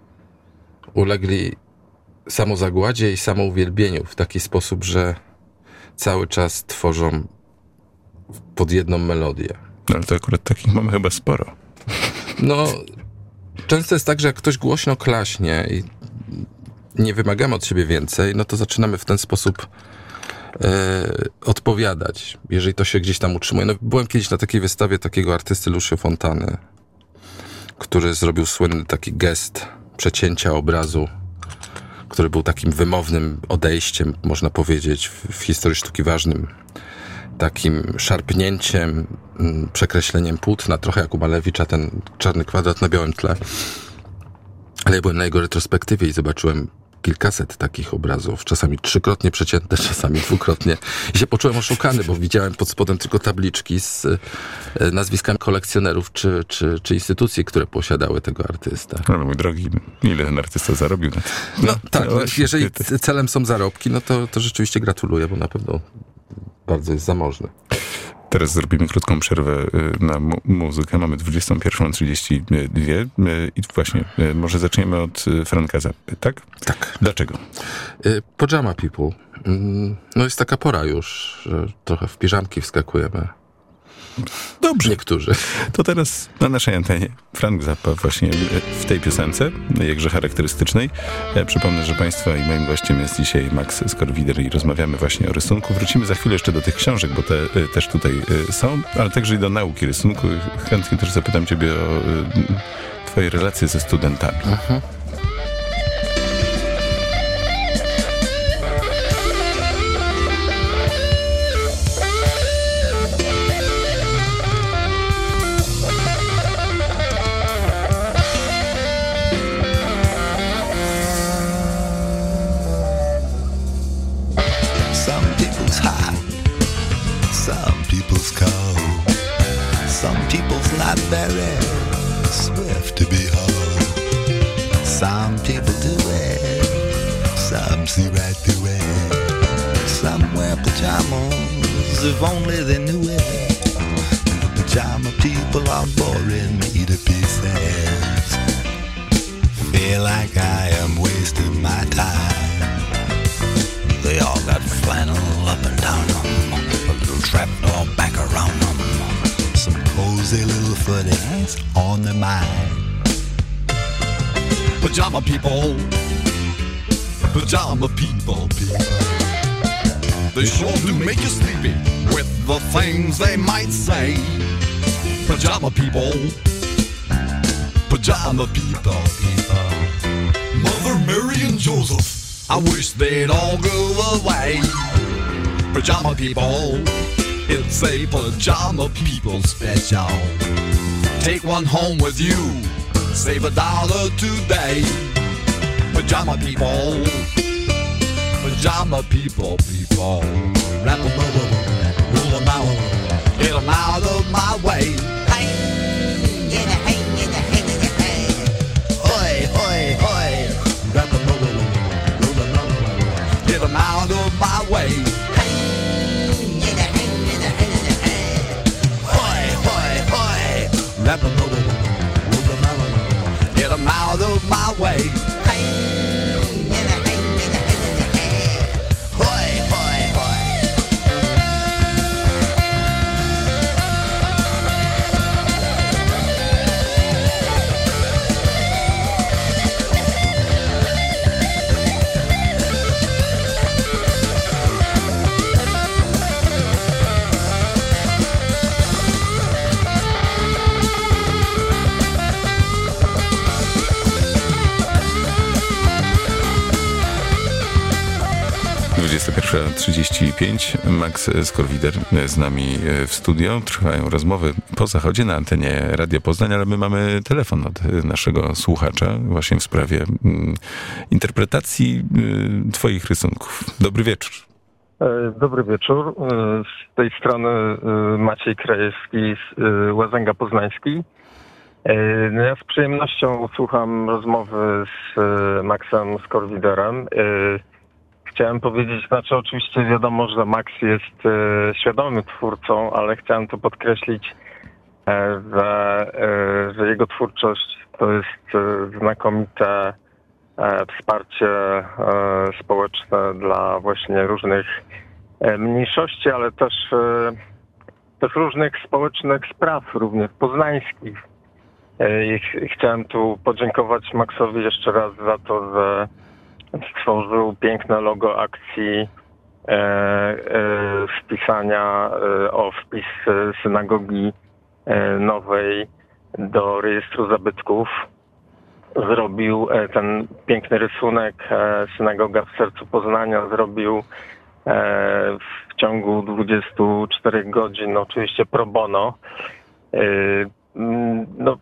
ulegli samozagładzie i samouwielbieniu w taki sposób, że cały czas tworzą pod jedną melodię. No, ale to akurat takich mamy chyba sporo. No, często jest tak, że jak ktoś głośno klaśnie i nie wymagamy od siebie więcej, no to zaczynamy w ten sposób e, odpowiadać, jeżeli to się gdzieś tam utrzymuje. No, byłem kiedyś na takiej wystawie takiego artysty Lucio Fontany, który zrobił słynny taki gest przecięcia obrazu, który był takim wymownym odejściem, można powiedzieć, w, w historii sztuki ważnym. Takim szarpnięciem, przekreśleniem płótna, trochę jak u Malewicza, ten czarny kwadrat na białym tle. Ale ja byłem na jego retrospektywie i zobaczyłem kilkaset takich obrazów, czasami trzykrotnie przecięte, czasami dwukrotnie. I się poczułem oszukany, bo widziałem pod spodem tylko tabliczki z nazwiskami kolekcjonerów czy, czy, czy instytucji, które posiadały tego artystę. Ale mój drogi, ile ten artysta zarobił na to? No, no tak, no, jeżeli celem są zarobki, no to, to rzeczywiście gratuluję, bo na pewno bardzo jest zamożny. Teraz zrobimy krótką przerwę na mu- muzykę. Mamy dwudziestą pierwszą trzydzieści dwie i właśnie może zaczniemy od Franka Zappy, tak? Tak. Dlaczego? Pajama People. No jest taka pora już, że trochę w piżamki wskakujemy. Dobrze. Niektórzy. To teraz na naszej antenie Frank Zappa właśnie w tej piosence, jakże charakterystycznej. Ja przypomnę, że Państwa i moim gościem jest dzisiaj Max Skorwider i rozmawiamy właśnie o rysunku. Wrócimy za chwilę jeszcze do tych książek, bo te też tutaj są, ale także i do nauki rysunku. Chętnie też zapytam Ciebie o Twoje relacje ze studentami. Aha. Not very swift to behold. Some people do it, some see right through it. Some wear pajamas if only they knew it. The pajama people are boring me to pieces. Feel like I am wasting my time. They all got flannel up and down them, a little trapdoor back around them. Cozy little footies on their mind. Pajama people, pajama people, people. They sure do make you sleepy with the things they might say. Pajama people, pajama people, people. Mother Mary and Joseph, I wish they'd all go away. Pajama people. It's a pajama people special. Take one home with you. Save a dollar today. Pajama people. Pajama people, people. Rap a roll them out, get them out of my way. Hey, yeah, hey, yeah, hey, yeah, hey. Hoy, hoy, hoy. Grab them over, roll them over, get them out of my way. Hey, yeah, hey, yeah, hey, yeah, hey. Hoy, hoy, hoy. Grab them over, roll them over, get them out of my way. dwudziesta pierwsza trzydzieści pięć. Max Skorwider z nami w studio. Trwają rozmowy po zachodzie na antenie Radia Poznań, ale my mamy telefon od naszego słuchacza właśnie w sprawie mm, interpretacji y, twoich rysunków. Dobry wieczór. Dobry wieczór. Z tej strony Maciej Krajewski z Łazęga Poznański. No ja z przyjemnością słucham rozmowy z Maxem Skorwiderem. Chciałem powiedzieć, znaczy oczywiście wiadomo, że Max jest e, świadomym twórcą, ale chciałem to podkreślić, e, że, e, że jego twórczość to jest e, znakomite e, wsparcie e, społeczne dla właśnie różnych e, mniejszości, ale też, e, też różnych społecznych spraw, również poznańskich. E, i ch- chciałem tu podziękować Maxowi jeszcze raz za to, że stworzył piękne logo akcji e, e, wpisania e, o wpis synagogi e, nowej do rejestru zabytków. Zrobił e, ten piękny rysunek e, synagoga w sercu Poznania, zrobił e, w ciągu dwudziestu czterech godzin, oczywiście pro bono. E, no,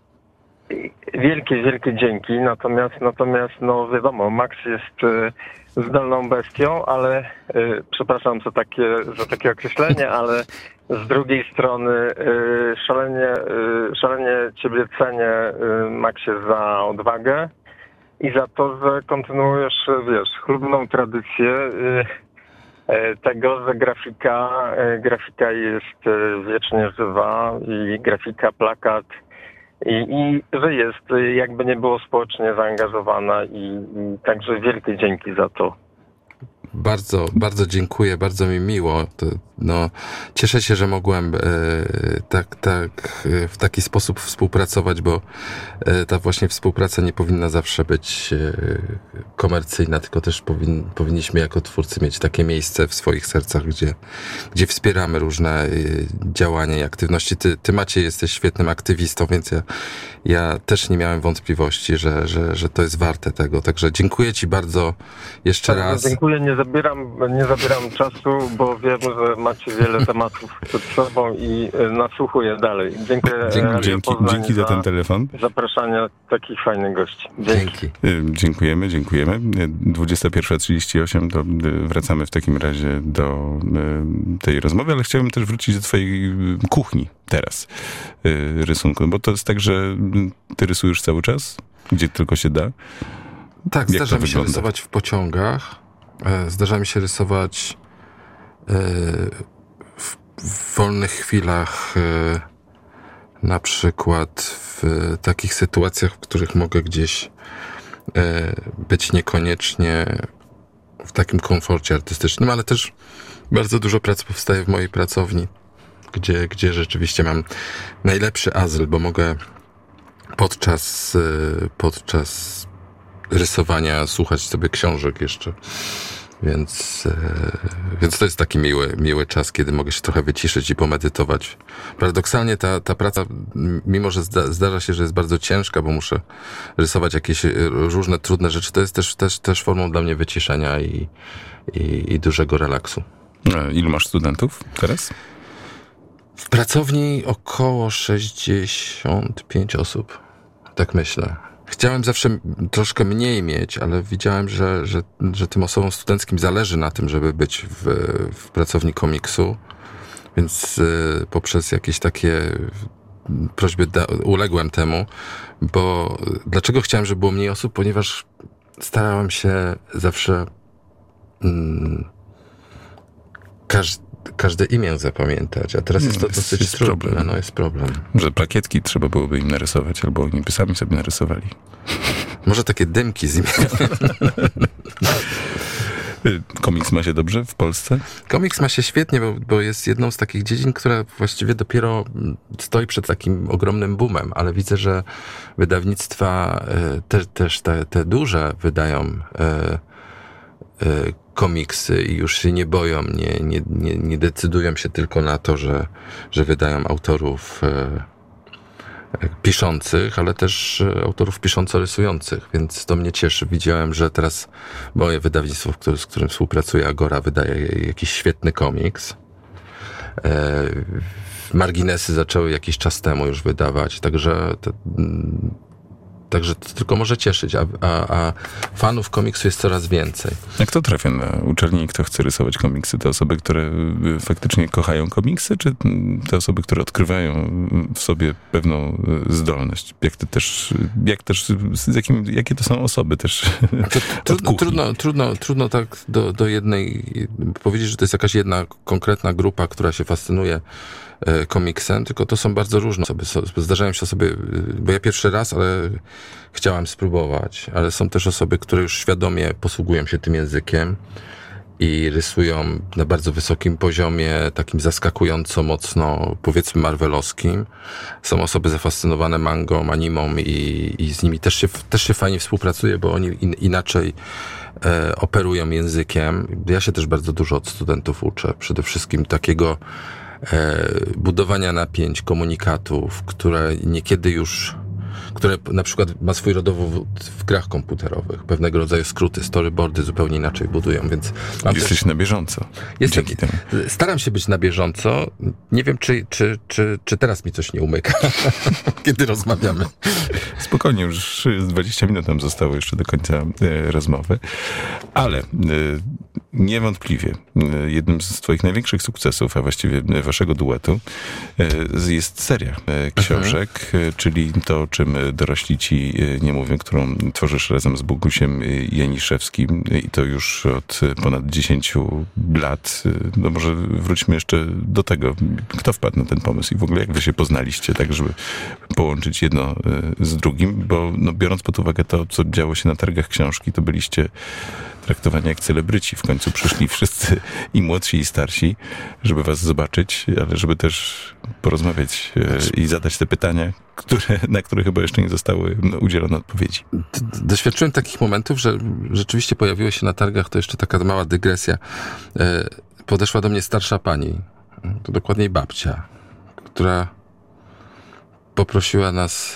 Wielkie, wielkie dzięki, natomiast, natomiast no wiadomo, Max jest y, zdolną bestią, ale y, przepraszam za takie, za takie określenie, ale z drugiej strony y, szalenie, y, szalenie ciebie cenię, y, Maxie, za odwagę i za to, że kontynuujesz, wiesz, chlubną tradycję y, y, tego, że grafika, y, grafika jest y, wiecznie żywa i grafika, plakat, I, I że jest, jakby nie było, społecznie zaangażowana i, i także wielkie dzięki za to. Bardzo, bardzo dziękuję, bardzo mi miło. To, no, cieszę się, że mogłem e, tak, tak, e, w taki sposób współpracować, bo e, ta właśnie współpraca nie powinna zawsze być e, komercyjna, tylko też powin, powinniśmy jako twórcy mieć takie miejsce w swoich sercach, gdzie, gdzie wspieramy różne e, działania i aktywności. Ty, ty Maciej, jesteś świetnym aktywistą, więc ja, ja też nie miałem wątpliwości, że, że, że to jest warte tego. Także dziękuję ci bardzo jeszcze tak, raz. Dziękuję, nie zabieram, nie zabieram czasu, bo wiem, że macie wiele tematów przed sobą i nasłuchuję dalej. Dziękuję. Dzięki, dzięki, dzięki za ten telefon. Zapraszania takich fajnych gości. Dzięki. Dzięki. Dziękujemy, dziękujemy. dwudziesta pierwsza trzydzieści osiem, to wracamy w takim razie do tej rozmowy, ale chciałbym też wrócić do twojej kuchni teraz, rysunku, bo to jest tak, że ty rysujesz cały czas, gdzie tylko się da. Tak, Jak zdarza to mi się wygląda? rysować w pociągach, e, zdarza mi się rysować e, w, w wolnych chwilach, e, na przykład w takich sytuacjach, w których mogę gdzieś e, być niekoniecznie w takim komforcie artystycznym, ale też bardzo dużo prac powstaje w mojej pracowni, gdzie, gdzie rzeczywiście mam najlepszy azyl, bo mogę podczas, e, podczas rysowania słuchać sobie książek jeszcze. Więc, e, więc to jest taki miły, miły czas, kiedy mogę się trochę wyciszyć i pomedytować. Paradoksalnie ta, ta praca, mimo że zda, zdarza się, że jest bardzo ciężka, bo muszę rysować jakieś różne trudne rzeczy, to jest też, też, też formą dla mnie wyciszenia i, i, i dużego relaksu. A ilu masz studentów teraz? W pracowni około sześćdziesiąt pięć osób. Tak myślę. Chciałem zawsze troszkę mniej mieć, ale widziałem, że, że, że tym osobom studenckim zależy na tym, żeby być w, w pracowni komiksu. Więc y, poprzez jakieś takie prośby da, uległem temu, bo dlaczego chciałem, żeby było mniej osób? Ponieważ starałem się zawsze mm, każ, każde imię zapamiętać, a teraz jest to jest, dosyć jest trudne. problem. No jest problem. Że plakietki trzeba byłoby im narysować, albo oni by sami sobie narysowali. Może takie dymki z imieniem. Komiks ma się dobrze w Polsce? Komiks ma się świetnie, bo, bo jest jedną z takich dziedzin, która właściwie dopiero stoi przed takim ogromnym boomem, ale widzę, że wydawnictwa y, te, też te, te duże wydają y, y, komiksy i już się nie boją, nie, nie, nie, nie decydują się tylko na to, że, że wydają autorów y, piszących, ale też autorów pisząco-rysujących, więc to mnie cieszy. Widziałem, że teraz moje wydawnictwo, z którym współpracuję, Agora, wydaje jakiś świetny komiks. E, Marginesy zaczęły jakiś czas temu już wydawać, także to, także to tylko może cieszyć, a, a, a fanów komiksu jest coraz więcej. A kto trafia na uczelnię i kto chce rysować komiksy? Te osoby, które faktycznie kochają komiksy, czy te osoby, które odkrywają w sobie pewną zdolność? Jak to też, jak też, z jakim, jakie to są osoby też? To, trudno, trudno, trudno, trudno tak do, do jednej powiedzieć, że to jest jakaś jedna konkretna grupa, która się fascynuje komiksem, tylko to są bardzo różne osoby. Zdarzają się osoby, bo ja pierwszy raz, ale chciałem spróbować, ale są też osoby, które już świadomie posługują się tym językiem i rysują na bardzo wysokim poziomie, takim zaskakująco mocno, powiedzmy, marvelowskim. Są osoby zafascynowane mangą, animą i, i z nimi też się, też się fajnie współpracuje, bo oni in, inaczej e, operują językiem. Ja się też bardzo dużo od studentów uczę. Przede wszystkim takiego e, budowania napięć, komunikatów, które niekiedy już które na przykład ma swój rodowód w grach komputerowych. Pewnego rodzaju skróty, storyboardy zupełnie inaczej budują, więc... Jesteś też na bieżąco. Jest taki, staram się być na bieżąco. Nie wiem, czy, czy, czy, czy teraz mi coś nie umyka, kiedy rozmawiamy. Spokojnie, już dwadzieścia minut nam zostało jeszcze do końca e, rozmowy. Ale e, niewątpliwie e, jednym z twoich największych sukcesów, a właściwie waszego duetu, e, jest seria e, książek, mhm. e, czyli to, o czym dorośli ci nie mówią, którą tworzysz razem z Bogusiem Janiszewskim i to już od ponad dziesięciu lat. No może wróćmy jeszcze do tego. Kto wpadł na ten pomysł i w ogóle jak wy się poznaliście, tak żeby połączyć jedno z drugim, bo no, biorąc pod uwagę to, co działo się na targach książki, to byliście traktowani jak celebryci. W końcu przyszli wszyscy i młodsi, i starsi, żeby was zobaczyć, ale żeby też porozmawiać i zadać te pytania, które, na które chyba jeszcze nie zostały no, udzielone odpowiedzi. Doświadczyłem takich momentów, że rzeczywiście pojawiło się na targach, to jeszcze taka mała dygresja. Podeszła do mnie starsza pani, to dokładniej babcia, która poprosiła nas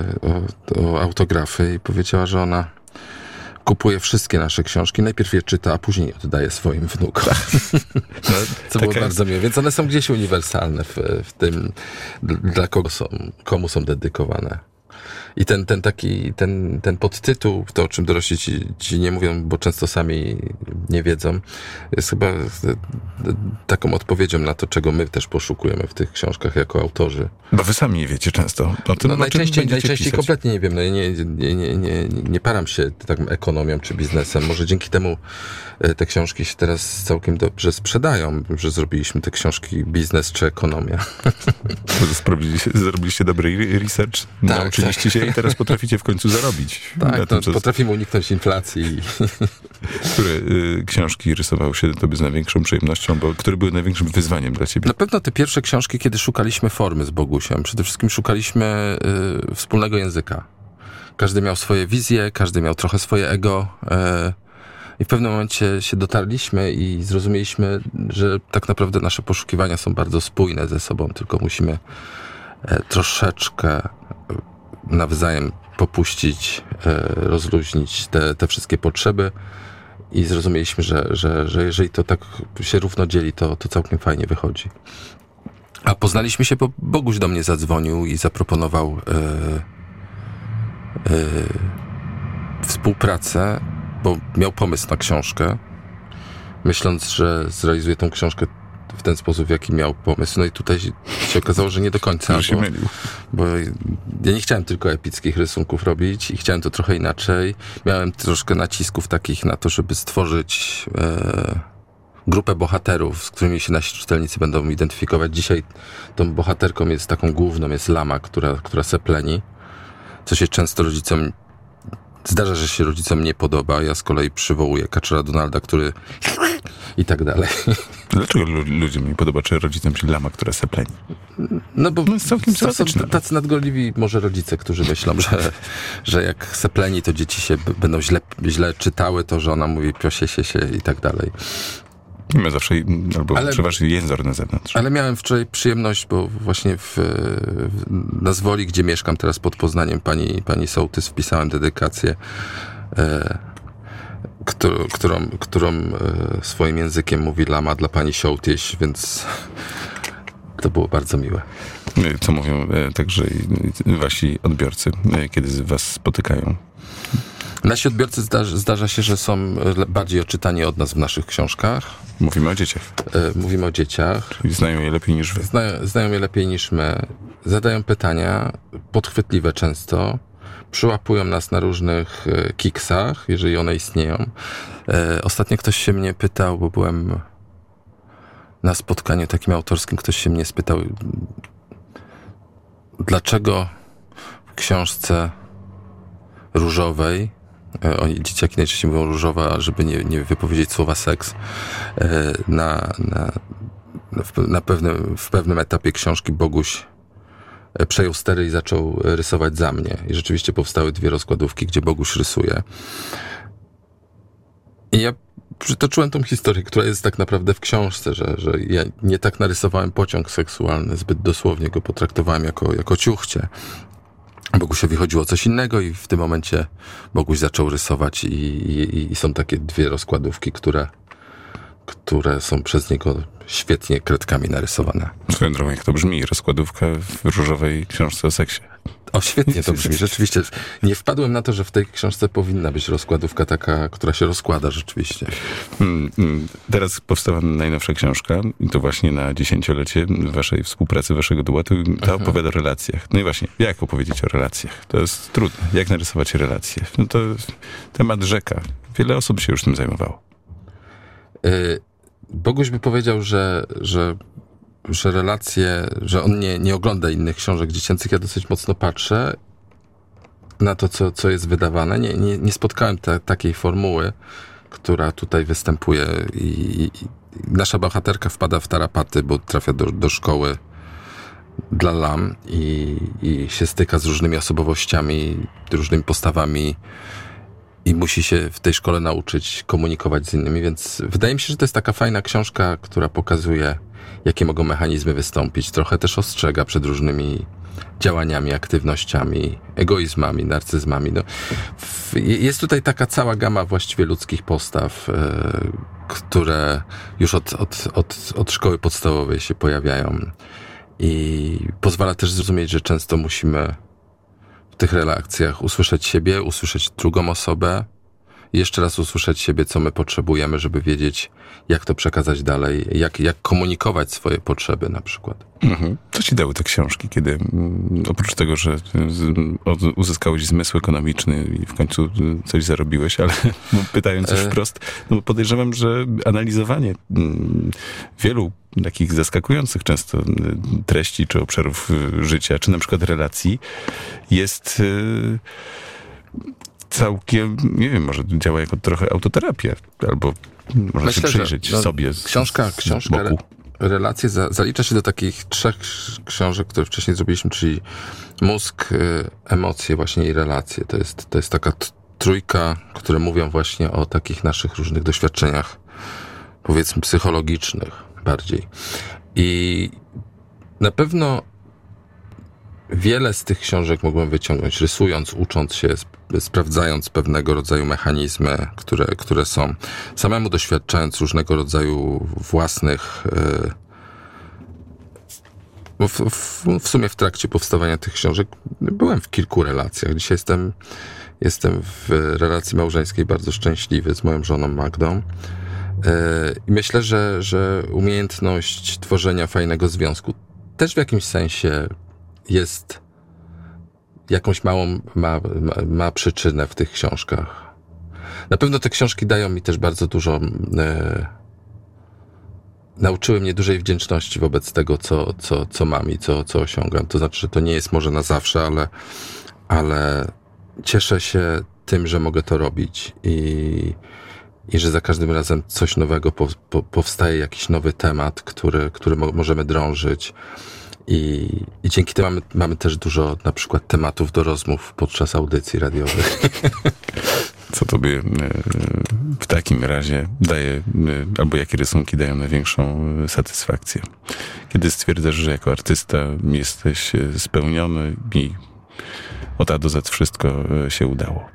o, o autografy i powiedziała, że ona kupuje wszystkie nasze książki, najpierw je czyta, a później oddaje swoim wnukom. No, co było bardzo miłe. Więc one są gdzieś uniwersalne w, w tym, dla kogo są, komu są dedykowane. I ten, ten taki, ten, ten podtytuł, to o czym dorośli ci, ci nie mówią, bo często sami nie wiedzą, jest chyba taką odpowiedzią na to, czego my też poszukujemy w tych książkach jako autorzy. Bo wy sami nie wiecie często. O tym, no najczęściej, najczęściej pisać? Kompletnie nie wiem. No, nie, nie, nie, nie, nie param się taką ekonomią czy biznesem. Może dzięki temu te książki się teraz całkiem dobrze sprzedają, że zrobiliśmy te książki biznes czy ekonomia. Zrobiliście, zrobiliście dobry research, tak, nauczyliście tak. się i teraz potraficie w końcu zarobić. Tak, no, tym, co... potrafimy uniknąć inflacji. Które y, książki rysowały się tobie z największą przyjemnością, bo które były największym wyzwaniem dla ciebie? Na pewno te pierwsze książki, kiedy szukaliśmy formy z Bogusiem. Przede wszystkim szukaliśmy y, wspólnego języka. Każdy miał swoje wizje, każdy miał trochę swoje ego. Y, I w pewnym momencie się dotarliśmy i zrozumieliśmy, że tak naprawdę nasze poszukiwania są bardzo spójne ze sobą, tylko musimy e, troszeczkę nawzajem popuścić, e, rozluźnić te, te wszystkie potrzeby i zrozumieliśmy, że, że, że jeżeli to tak się równo dzieli, to, to całkiem fajnie wychodzi. A poznaliśmy się, bo Boguś do mnie zadzwonił i zaproponował e, e, współpracę, bo miał pomysł na książkę, myśląc, że zrealizuje tą książkę w ten sposób, w jaki miał pomysł. No i tutaj się, się okazało, że nie do końca. Że się bo, mylił. bo ja nie chciałem tylko epickich rysunków robić i chciałem to trochę inaczej. Miałem troszkę nacisków takich na to, żeby stworzyć e, grupę bohaterów, z którymi się nasi czytelnicy będą identyfikować. Dzisiaj tą bohaterką jest taką główną, jest lama, która, która sepleni, co się często rodzicom zdarza, że się rodzicom nie podoba. Ja z kolei przywołuję Kaczora Donalda, który i tak dalej. Dlaczego lu- ludziom nie podoba, czy rodzicom się lama, która sepleni? No bo No jest całkiem są, są sympatyczne. tacy nadgorliwi może rodzice, którzy myślą, że, że jak sepleni, to dzieci się b- będą źle, źle czytały, to że ona mówi piosie się się i tak dalej. Nie zawsze, albo Ale- przeważnie jęzor na zewnątrz. Ale miałem wczoraj przyjemność, bo właśnie w, w, na Zwoli, gdzie mieszkam teraz pod Poznaniem, pani, pani sołtys, wpisałem dedykację, e, którą, którą, którą e, swoim językiem mówi lama dla pani sołtyś, więc to było bardzo miłe. Co mówią e, także i wasi odbiorcy, e, kiedy was spotykają? Nasi odbiorcy zdarza, zdarza się, że są le- bardziej oczytani od nas w naszych książkach. Mówimy o dzieciach. E, mówimy o dzieciach. I znają je lepiej niż wy. Znają, znają je lepiej niż my. Zadają pytania, podchwytliwe często. Przyłapują nas na różnych e, kiksach, jeżeli one istnieją. E, ostatnio ktoś się mnie pytał, bo byłem na spotkaniu takim autorskim, ktoś się mnie spytał, dlaczego w książce różowej, e, oni, dzieciaki najczęściej mówią różowa, żeby nie, nie wypowiedzieć słowa seks, e, na, na, w, na pewnym, w pewnym etapie książki Boguś e, przejął stery i zaczął rysować za mnie. I rzeczywiście powstały dwie rozkładówki, gdzie Boguś rysuje. I ja przytoczyłem tą historię, która jest tak naprawdę w książce, że, że ja nie tak narysowałem pociąg seksualny, zbyt dosłownie go potraktowałem jako, jako ciuchcie. Bogusiowi chodziło o coś innego i w tym momencie Boguś zaczął rysować i, i, i są takie dwie rozkładówki, które, które są przez niego świetnie kredkami narysowane. Swoją drogą, jak to brzmi, rozkładówka w różowej książce o seksie. O, świetnie to brzmi, rzeczywiście. Nie wpadłem na to, że w tej książce powinna być rozkładówka taka, która się rozkłada rzeczywiście. Mm, mm. Teraz powstała najnowsza książka i to właśnie na dziesięciolecie waszej współpracy, waszego duetu. Ta opowiada o relacjach. No i właśnie, jak opowiedzieć o relacjach? To jest trudne. Jak narysować relacje? No to temat rzeka. Wiele osób się już tym zajmowało. Y, Boguś by powiedział, że, że, że relacje, że on nie, nie ogląda innych książek dziecięcych. Ja dosyć mocno patrzę na to, co, co jest wydawane. Nie, nie, nie spotkałem te, takiej formuły, która tutaj występuje i, i nasza bohaterka wpada w tarapaty, bo trafia do, do szkoły dla lam i, i się styka z różnymi osobowościami, różnymi postawami i musi się w tej szkole nauczyć komunikować z innymi, więc wydaje mi się, że to jest taka fajna książka, która pokazuje, jakie mogą mechanizmy wystąpić. Trochę też ostrzega przed różnymi działaniami, aktywnościami, egoizmami, narcyzmami. No, w, jest tutaj taka cała gama właściwie ludzkich postaw, e, które już od, od, od, od szkoły podstawowej się pojawiają i pozwala też zrozumieć, że często musimy w tych relacjach usłyszeć siebie, usłyszeć drugą osobę i jeszcze raz usłyszeć siebie, co my potrzebujemy, żeby wiedzieć, jak to przekazać dalej, jak, jak komunikować swoje potrzeby na przykład. Mhm. Co ci dały te książki, kiedy mm, oprócz tego, że z, od, uzyskałeś zmysł ekonomiczny i w końcu coś zarobiłeś, ale no, pytając już wprost, no podejrzewam, że analizowanie mm, wielu takich zaskakujących często treści czy obszarów życia, czy na przykład relacji jest y, całkiem, nie wiem, może działa jako trochę autoterapia, albo można Myślę, się przyjrzeć że, no, sobie z, książka, z książka boku. Relacje za, zalicza się do takich trzech książek, które wcześniej zrobiliśmy, czyli mózg, y, emocje właśnie i relacje. To jest, to jest taka t- trójka, które mówią właśnie o takich naszych różnych doświadczeniach, powiedzmy psychologicznych bardziej. I na pewno wiele z tych książek mogłem wyciągnąć, rysując, ucząc się, sp- sprawdzając pewnego rodzaju mechanizmy, które, które są, samemu doświadczając różnego rodzaju własnych, yy, bo w, w, w sumie w trakcie powstawania tych książek byłem w kilku relacjach. Dzisiaj jestem, jestem w relacji małżeńskiej bardzo szczęśliwy z moją żoną Magdą. I myślę, że, że umiejętność tworzenia fajnego związku też w jakimś sensie jest jakąś małą, ma, ma, ma przyczynę w tych książkach. Na pewno te książki dają mi też bardzo dużo, e, nauczyły mnie dużej wdzięczności wobec tego, co, co, co mam i co, co osiągam. To znaczy, że to nie jest może na zawsze, ale, ale cieszę się tym, że mogę to robić i, i że za każdym razem coś nowego po, po, powstaje, jakiś nowy temat, który, który mo, możemy drążyć. I, i dzięki temu mamy, mamy też dużo na przykład tematów do rozmów podczas audycji radiowych. Co tobie w takim razie daje, albo jakie rysunki dają największą satysfakcję? Kiedy stwierdzasz, że jako artysta jesteś spełniony i od A do Z wszystko się udało?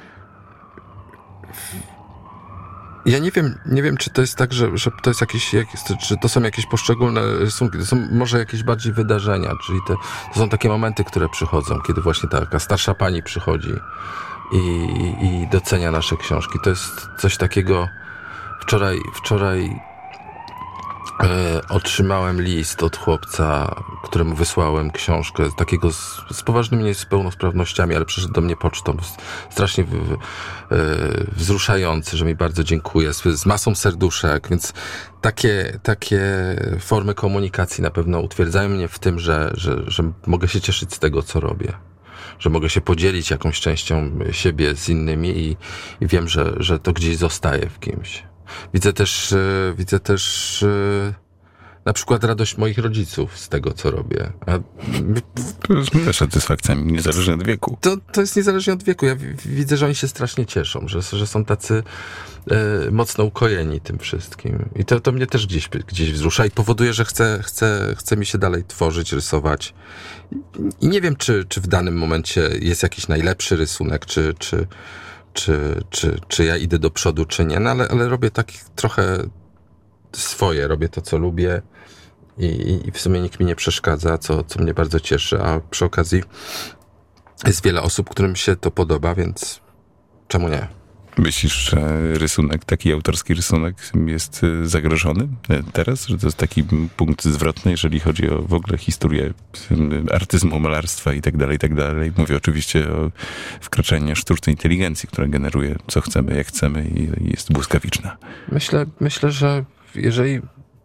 Ja nie wiem, nie wiem, czy to jest tak, że, że to jest jakieś, jak, czy to są jakieś poszczególne rysunki, to są może jakieś bardziej wydarzenia, czyli te, to są takie momenty, które przychodzą, kiedy właśnie taka starsza pani przychodzi i, i docenia nasze książki. To jest coś takiego, wczoraj, wczoraj e, otrzymałem list od chłopca, któremu wysłałem książkę, takiego z, z poważnymi niepełnosprawnościami, ale przyszedł do mnie pocztą, strasznie w, w, e, wzruszający, że mi bardzo dziękuję, z, z masą serduszek, więc takie, takie formy komunikacji na pewno utwierdzają mnie w tym, że, że, że mogę się cieszyć z tego, co robię. Że mogę się podzielić jakąś częścią siebie z innymi i, i wiem, że, że to gdzieś zostaje w kimś. Widzę też, yy, widzę też yy, na przykład radość moich rodziców z tego, co robię. A, to jest moja satysfakcja, niezależnie od wieku. To, to jest niezależnie od wieku. Ja w, widzę, że oni się strasznie cieszą, że, że są tacy yy, mocno ukojeni tym wszystkim. I to, to mnie też gdzieś, gdzieś wzrusza i powoduje, że chcę, chcę, chcę mi się dalej tworzyć, rysować. I nie wiem, czy, czy w danym momencie jest jakiś najlepszy rysunek, czy, czy, czy, czy, czy ja idę do przodu, czy nie, no ale, ale robię tak trochę swoje, robię to, co lubię i, i w sumie nikt mi nie przeszkadza, co, co mnie bardzo cieszy, a przy okazji jest wiele osób, którym się to podoba, więc czemu nie? Myślisz, że rysunek, taki autorski rysunek jest zagrożony teraz? Że to jest taki punkt zwrotny, jeżeli chodzi o w ogóle historię artyzmu, malarstwa i tak dalej, i tak dalej. Mówię oczywiście o wkraczaniu sztucznej inteligencji, która generuje co chcemy, jak chcemy i jest błyskawiczna. Myślę, myślę, że jeżeli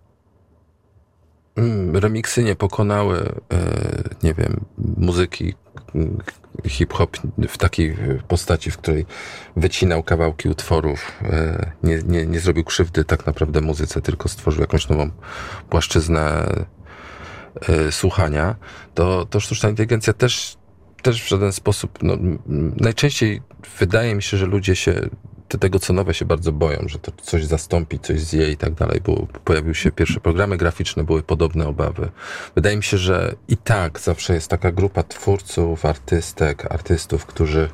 remiksy nie pokonały, nie wiem, muzyki hip-hop w takiej postaci, w której wycinał kawałki utworów, nie, nie, nie zrobił krzywdy tak naprawdę muzyce, tylko stworzył jakąś nową płaszczyznę słuchania, to, to sztuczna inteligencja też, też w żaden sposób, no, najczęściej wydaje mi się, że ludzie się tego, co nowe, się bardzo boją, że to coś zastąpi, coś zje i tak dalej, bo pojawiły się pierwsze programy graficzne, były podobne obawy. Wydaje mi się, że i tak zawsze jest taka grupa twórców, artystek, artystów, którzy,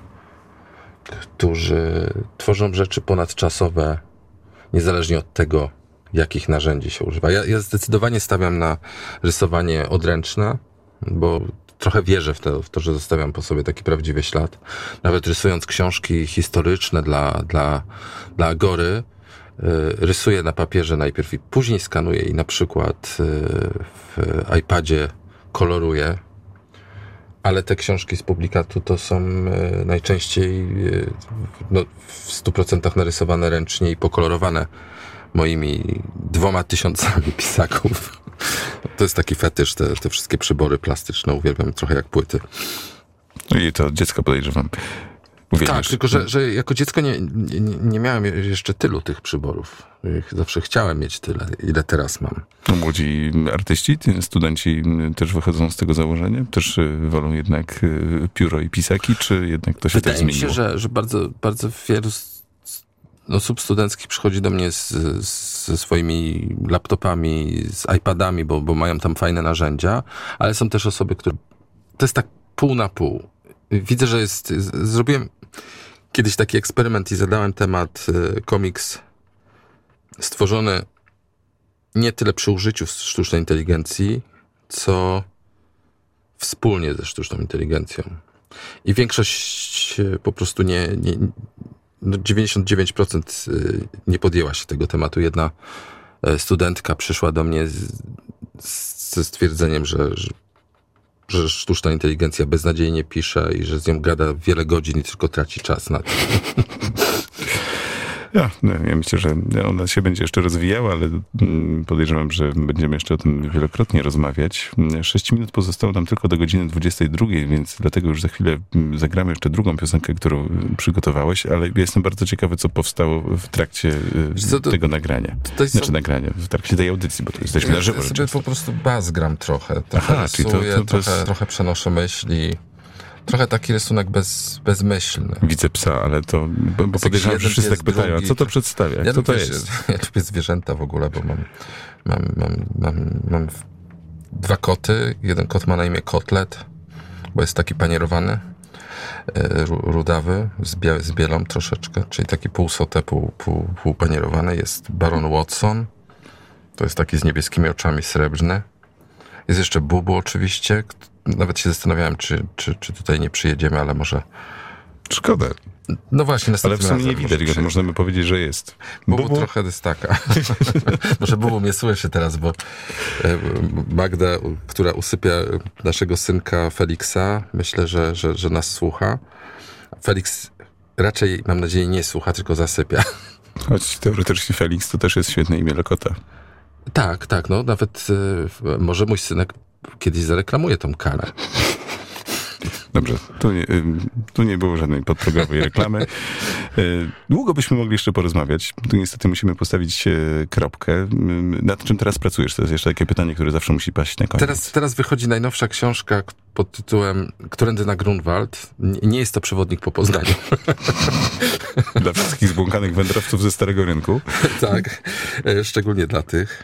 którzy tworzą rzeczy ponadczasowe, niezależnie od tego, jakich narzędzi się używa. Ja, ja zdecydowanie stawiam na rysowanie odręczne, bo trochę wierzę w to, w to, że zostawiam po sobie taki prawdziwy ślad. Nawet rysując książki historyczne dla, dla, dla Agory, yy, rysuję na papierze najpierw i później skanuję i na przykład yy, w iPadzie koloruję. Ale te książki z publikatu to są yy, najczęściej yy, no, w stu procentach narysowane ręcznie i pokolorowane moimi dwoma tysiącami pisaków. To jest taki fetysz, te, te wszystkie przybory plastyczne, uwielbiam trochę jak płyty. No i to od dziecka podejrzewam. Uwielbiasz. Tak, tylko że, że jako dziecko nie, nie, nie miałem jeszcze tylu tych przyborów. Zawsze chciałem mieć tyle, ile teraz mam. No, młodzi artyści, studenci też wychodzą z tego założenia? Też wolą jednak pióro i pisaki, czy jednak to się Wydaje tak zmieniło? mi się, że, że bardzo, bardzo wielu osób studenckich przychodzi do mnie z, z, ze swoimi laptopami, z iPadami, bo, bo mają tam fajne narzędzia, ale są też osoby, które... To jest tak pół na pół. Widzę, że jest... Zrobiłem kiedyś taki eksperyment i zadałem temat y, komiks stworzony nie tyle przy użyciu sztucznej inteligencji, co wspólnie ze sztuczną inteligencją. I większość po prostu nie... nie no dziewięćdziesiąt dziewięć procent nie podjęła się tego tematu. Jedna studentka przyszła do mnie z, ze stwierdzeniem, że, że, że sztuczna inteligencja beznadziejnie pisze i że z nią gada wiele godzin i tylko traci czas na to. Ja, no, ja myślę, że ona się będzie jeszcze rozwijała, ale podejrzewam, że będziemy jeszcze o tym wielokrotnie rozmawiać. Sześć minut pozostało nam tylko do godziny dwudziestej drugiej, więc dlatego już za chwilę zagramy jeszcze drugą piosenkę, którą przygotowałeś, ale ja jestem bardzo ciekawy, co powstało w trakcie co, to, tego nagrania. Znaczy są... nagrania, w trakcie tej audycji, bo to jesteśmy ja na żywo. Ja sobie po prostu bas gram trochę. Trochę Aha, rysuję, to, to, to trochę, jest... trochę przenoszę myśli. Trochę taki rysunek bez, bezmyślny. Widzę psa, ale to... Bo, bo podejrzewam, że wszyscy tak pytają, a co to przedstawia? Ja co to lubię, jest? Ja lubię zwierzęta w ogóle, bo mam, mam, mam, mam, mam dwa koty. Jeden kot ma na imię Kotlet, bo jest taki panierowany, rudawy, z, bia- z bielą troszeczkę, czyli taki pół sotę, pół, pół, pół panierowany. Jest Baron Watson, to jest taki z niebieskimi oczami, srebrny. Jest jeszcze Bubu oczywiście. Nawet się zastanawiałem, czy, czy, czy tutaj nie przyjedziemy, ale może... Szkoda. No właśnie, ale w sumie nie widać go, to można by powiedzieć, że jest. Bubu, Bubu trochę dystaka. Może Bubu mnie słyszy teraz, bo Magda, która usypia naszego synka Feliksa, myślę, że, że, że nas słucha. Felix raczej, mam nadzieję, nie słucha, tylko zasypia. Choć teoretycznie Felix to też jest świetne imię dla kota. Tak, tak, no nawet y, może mój synek kiedyś zareklamuje tą karę. Dobrze, tu nie, tu nie było żadnej podprogowej reklamy. Długo byśmy mogli jeszcze porozmawiać. Tu niestety musimy postawić kropkę. Nad czym teraz pracujesz? To jest jeszcze takie pytanie, które zawsze musi paść na koniec. Teraz, teraz wychodzi najnowsza książka pod tytułem Którędy na Grunwald. Nie jest to przewodnik po Poznaniu. Dla wszystkich zbłąkanych wędrowców ze Starego Rynku. Tak, szczególnie dla tych.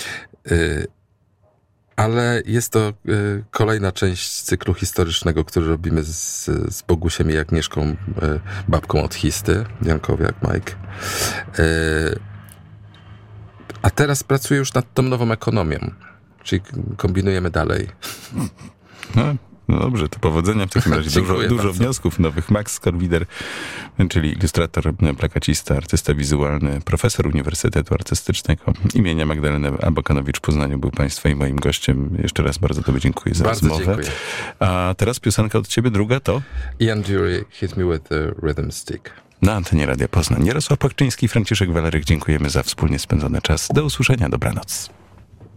Ale jest to y, kolejna część cyklu historycznego, który robimy z, z Bogusiem i Agnieszką, y, babką od Histy, Jankowiak, Mike. Y, a teraz pracuję już nad tą nową ekonomią, czyli kombinujemy dalej. No, no dobrze, to powodzenia w takim razie. Dużo, dużo wniosków nowych. Max Korwider, czyli ilustrator, plakacista, artysta wizualny, profesor Uniwersytetu Artystycznego imienia Magdaleny Abakanowicz w Poznaniu był Państwa i moim gościem. Jeszcze raz bardzo Tobie dziękuję za bardzo rozmowę. Dziękuję. A teraz piosenka od Ciebie, druga to? Ian Dury, Hit Me With The Rhythm Stick. Na antenie Radia Poznań. Jarosław Płakczyński, Franciszek Waleryk. Dziękujemy za wspólnie spędzony czas. Do usłyszenia. Dobranoc.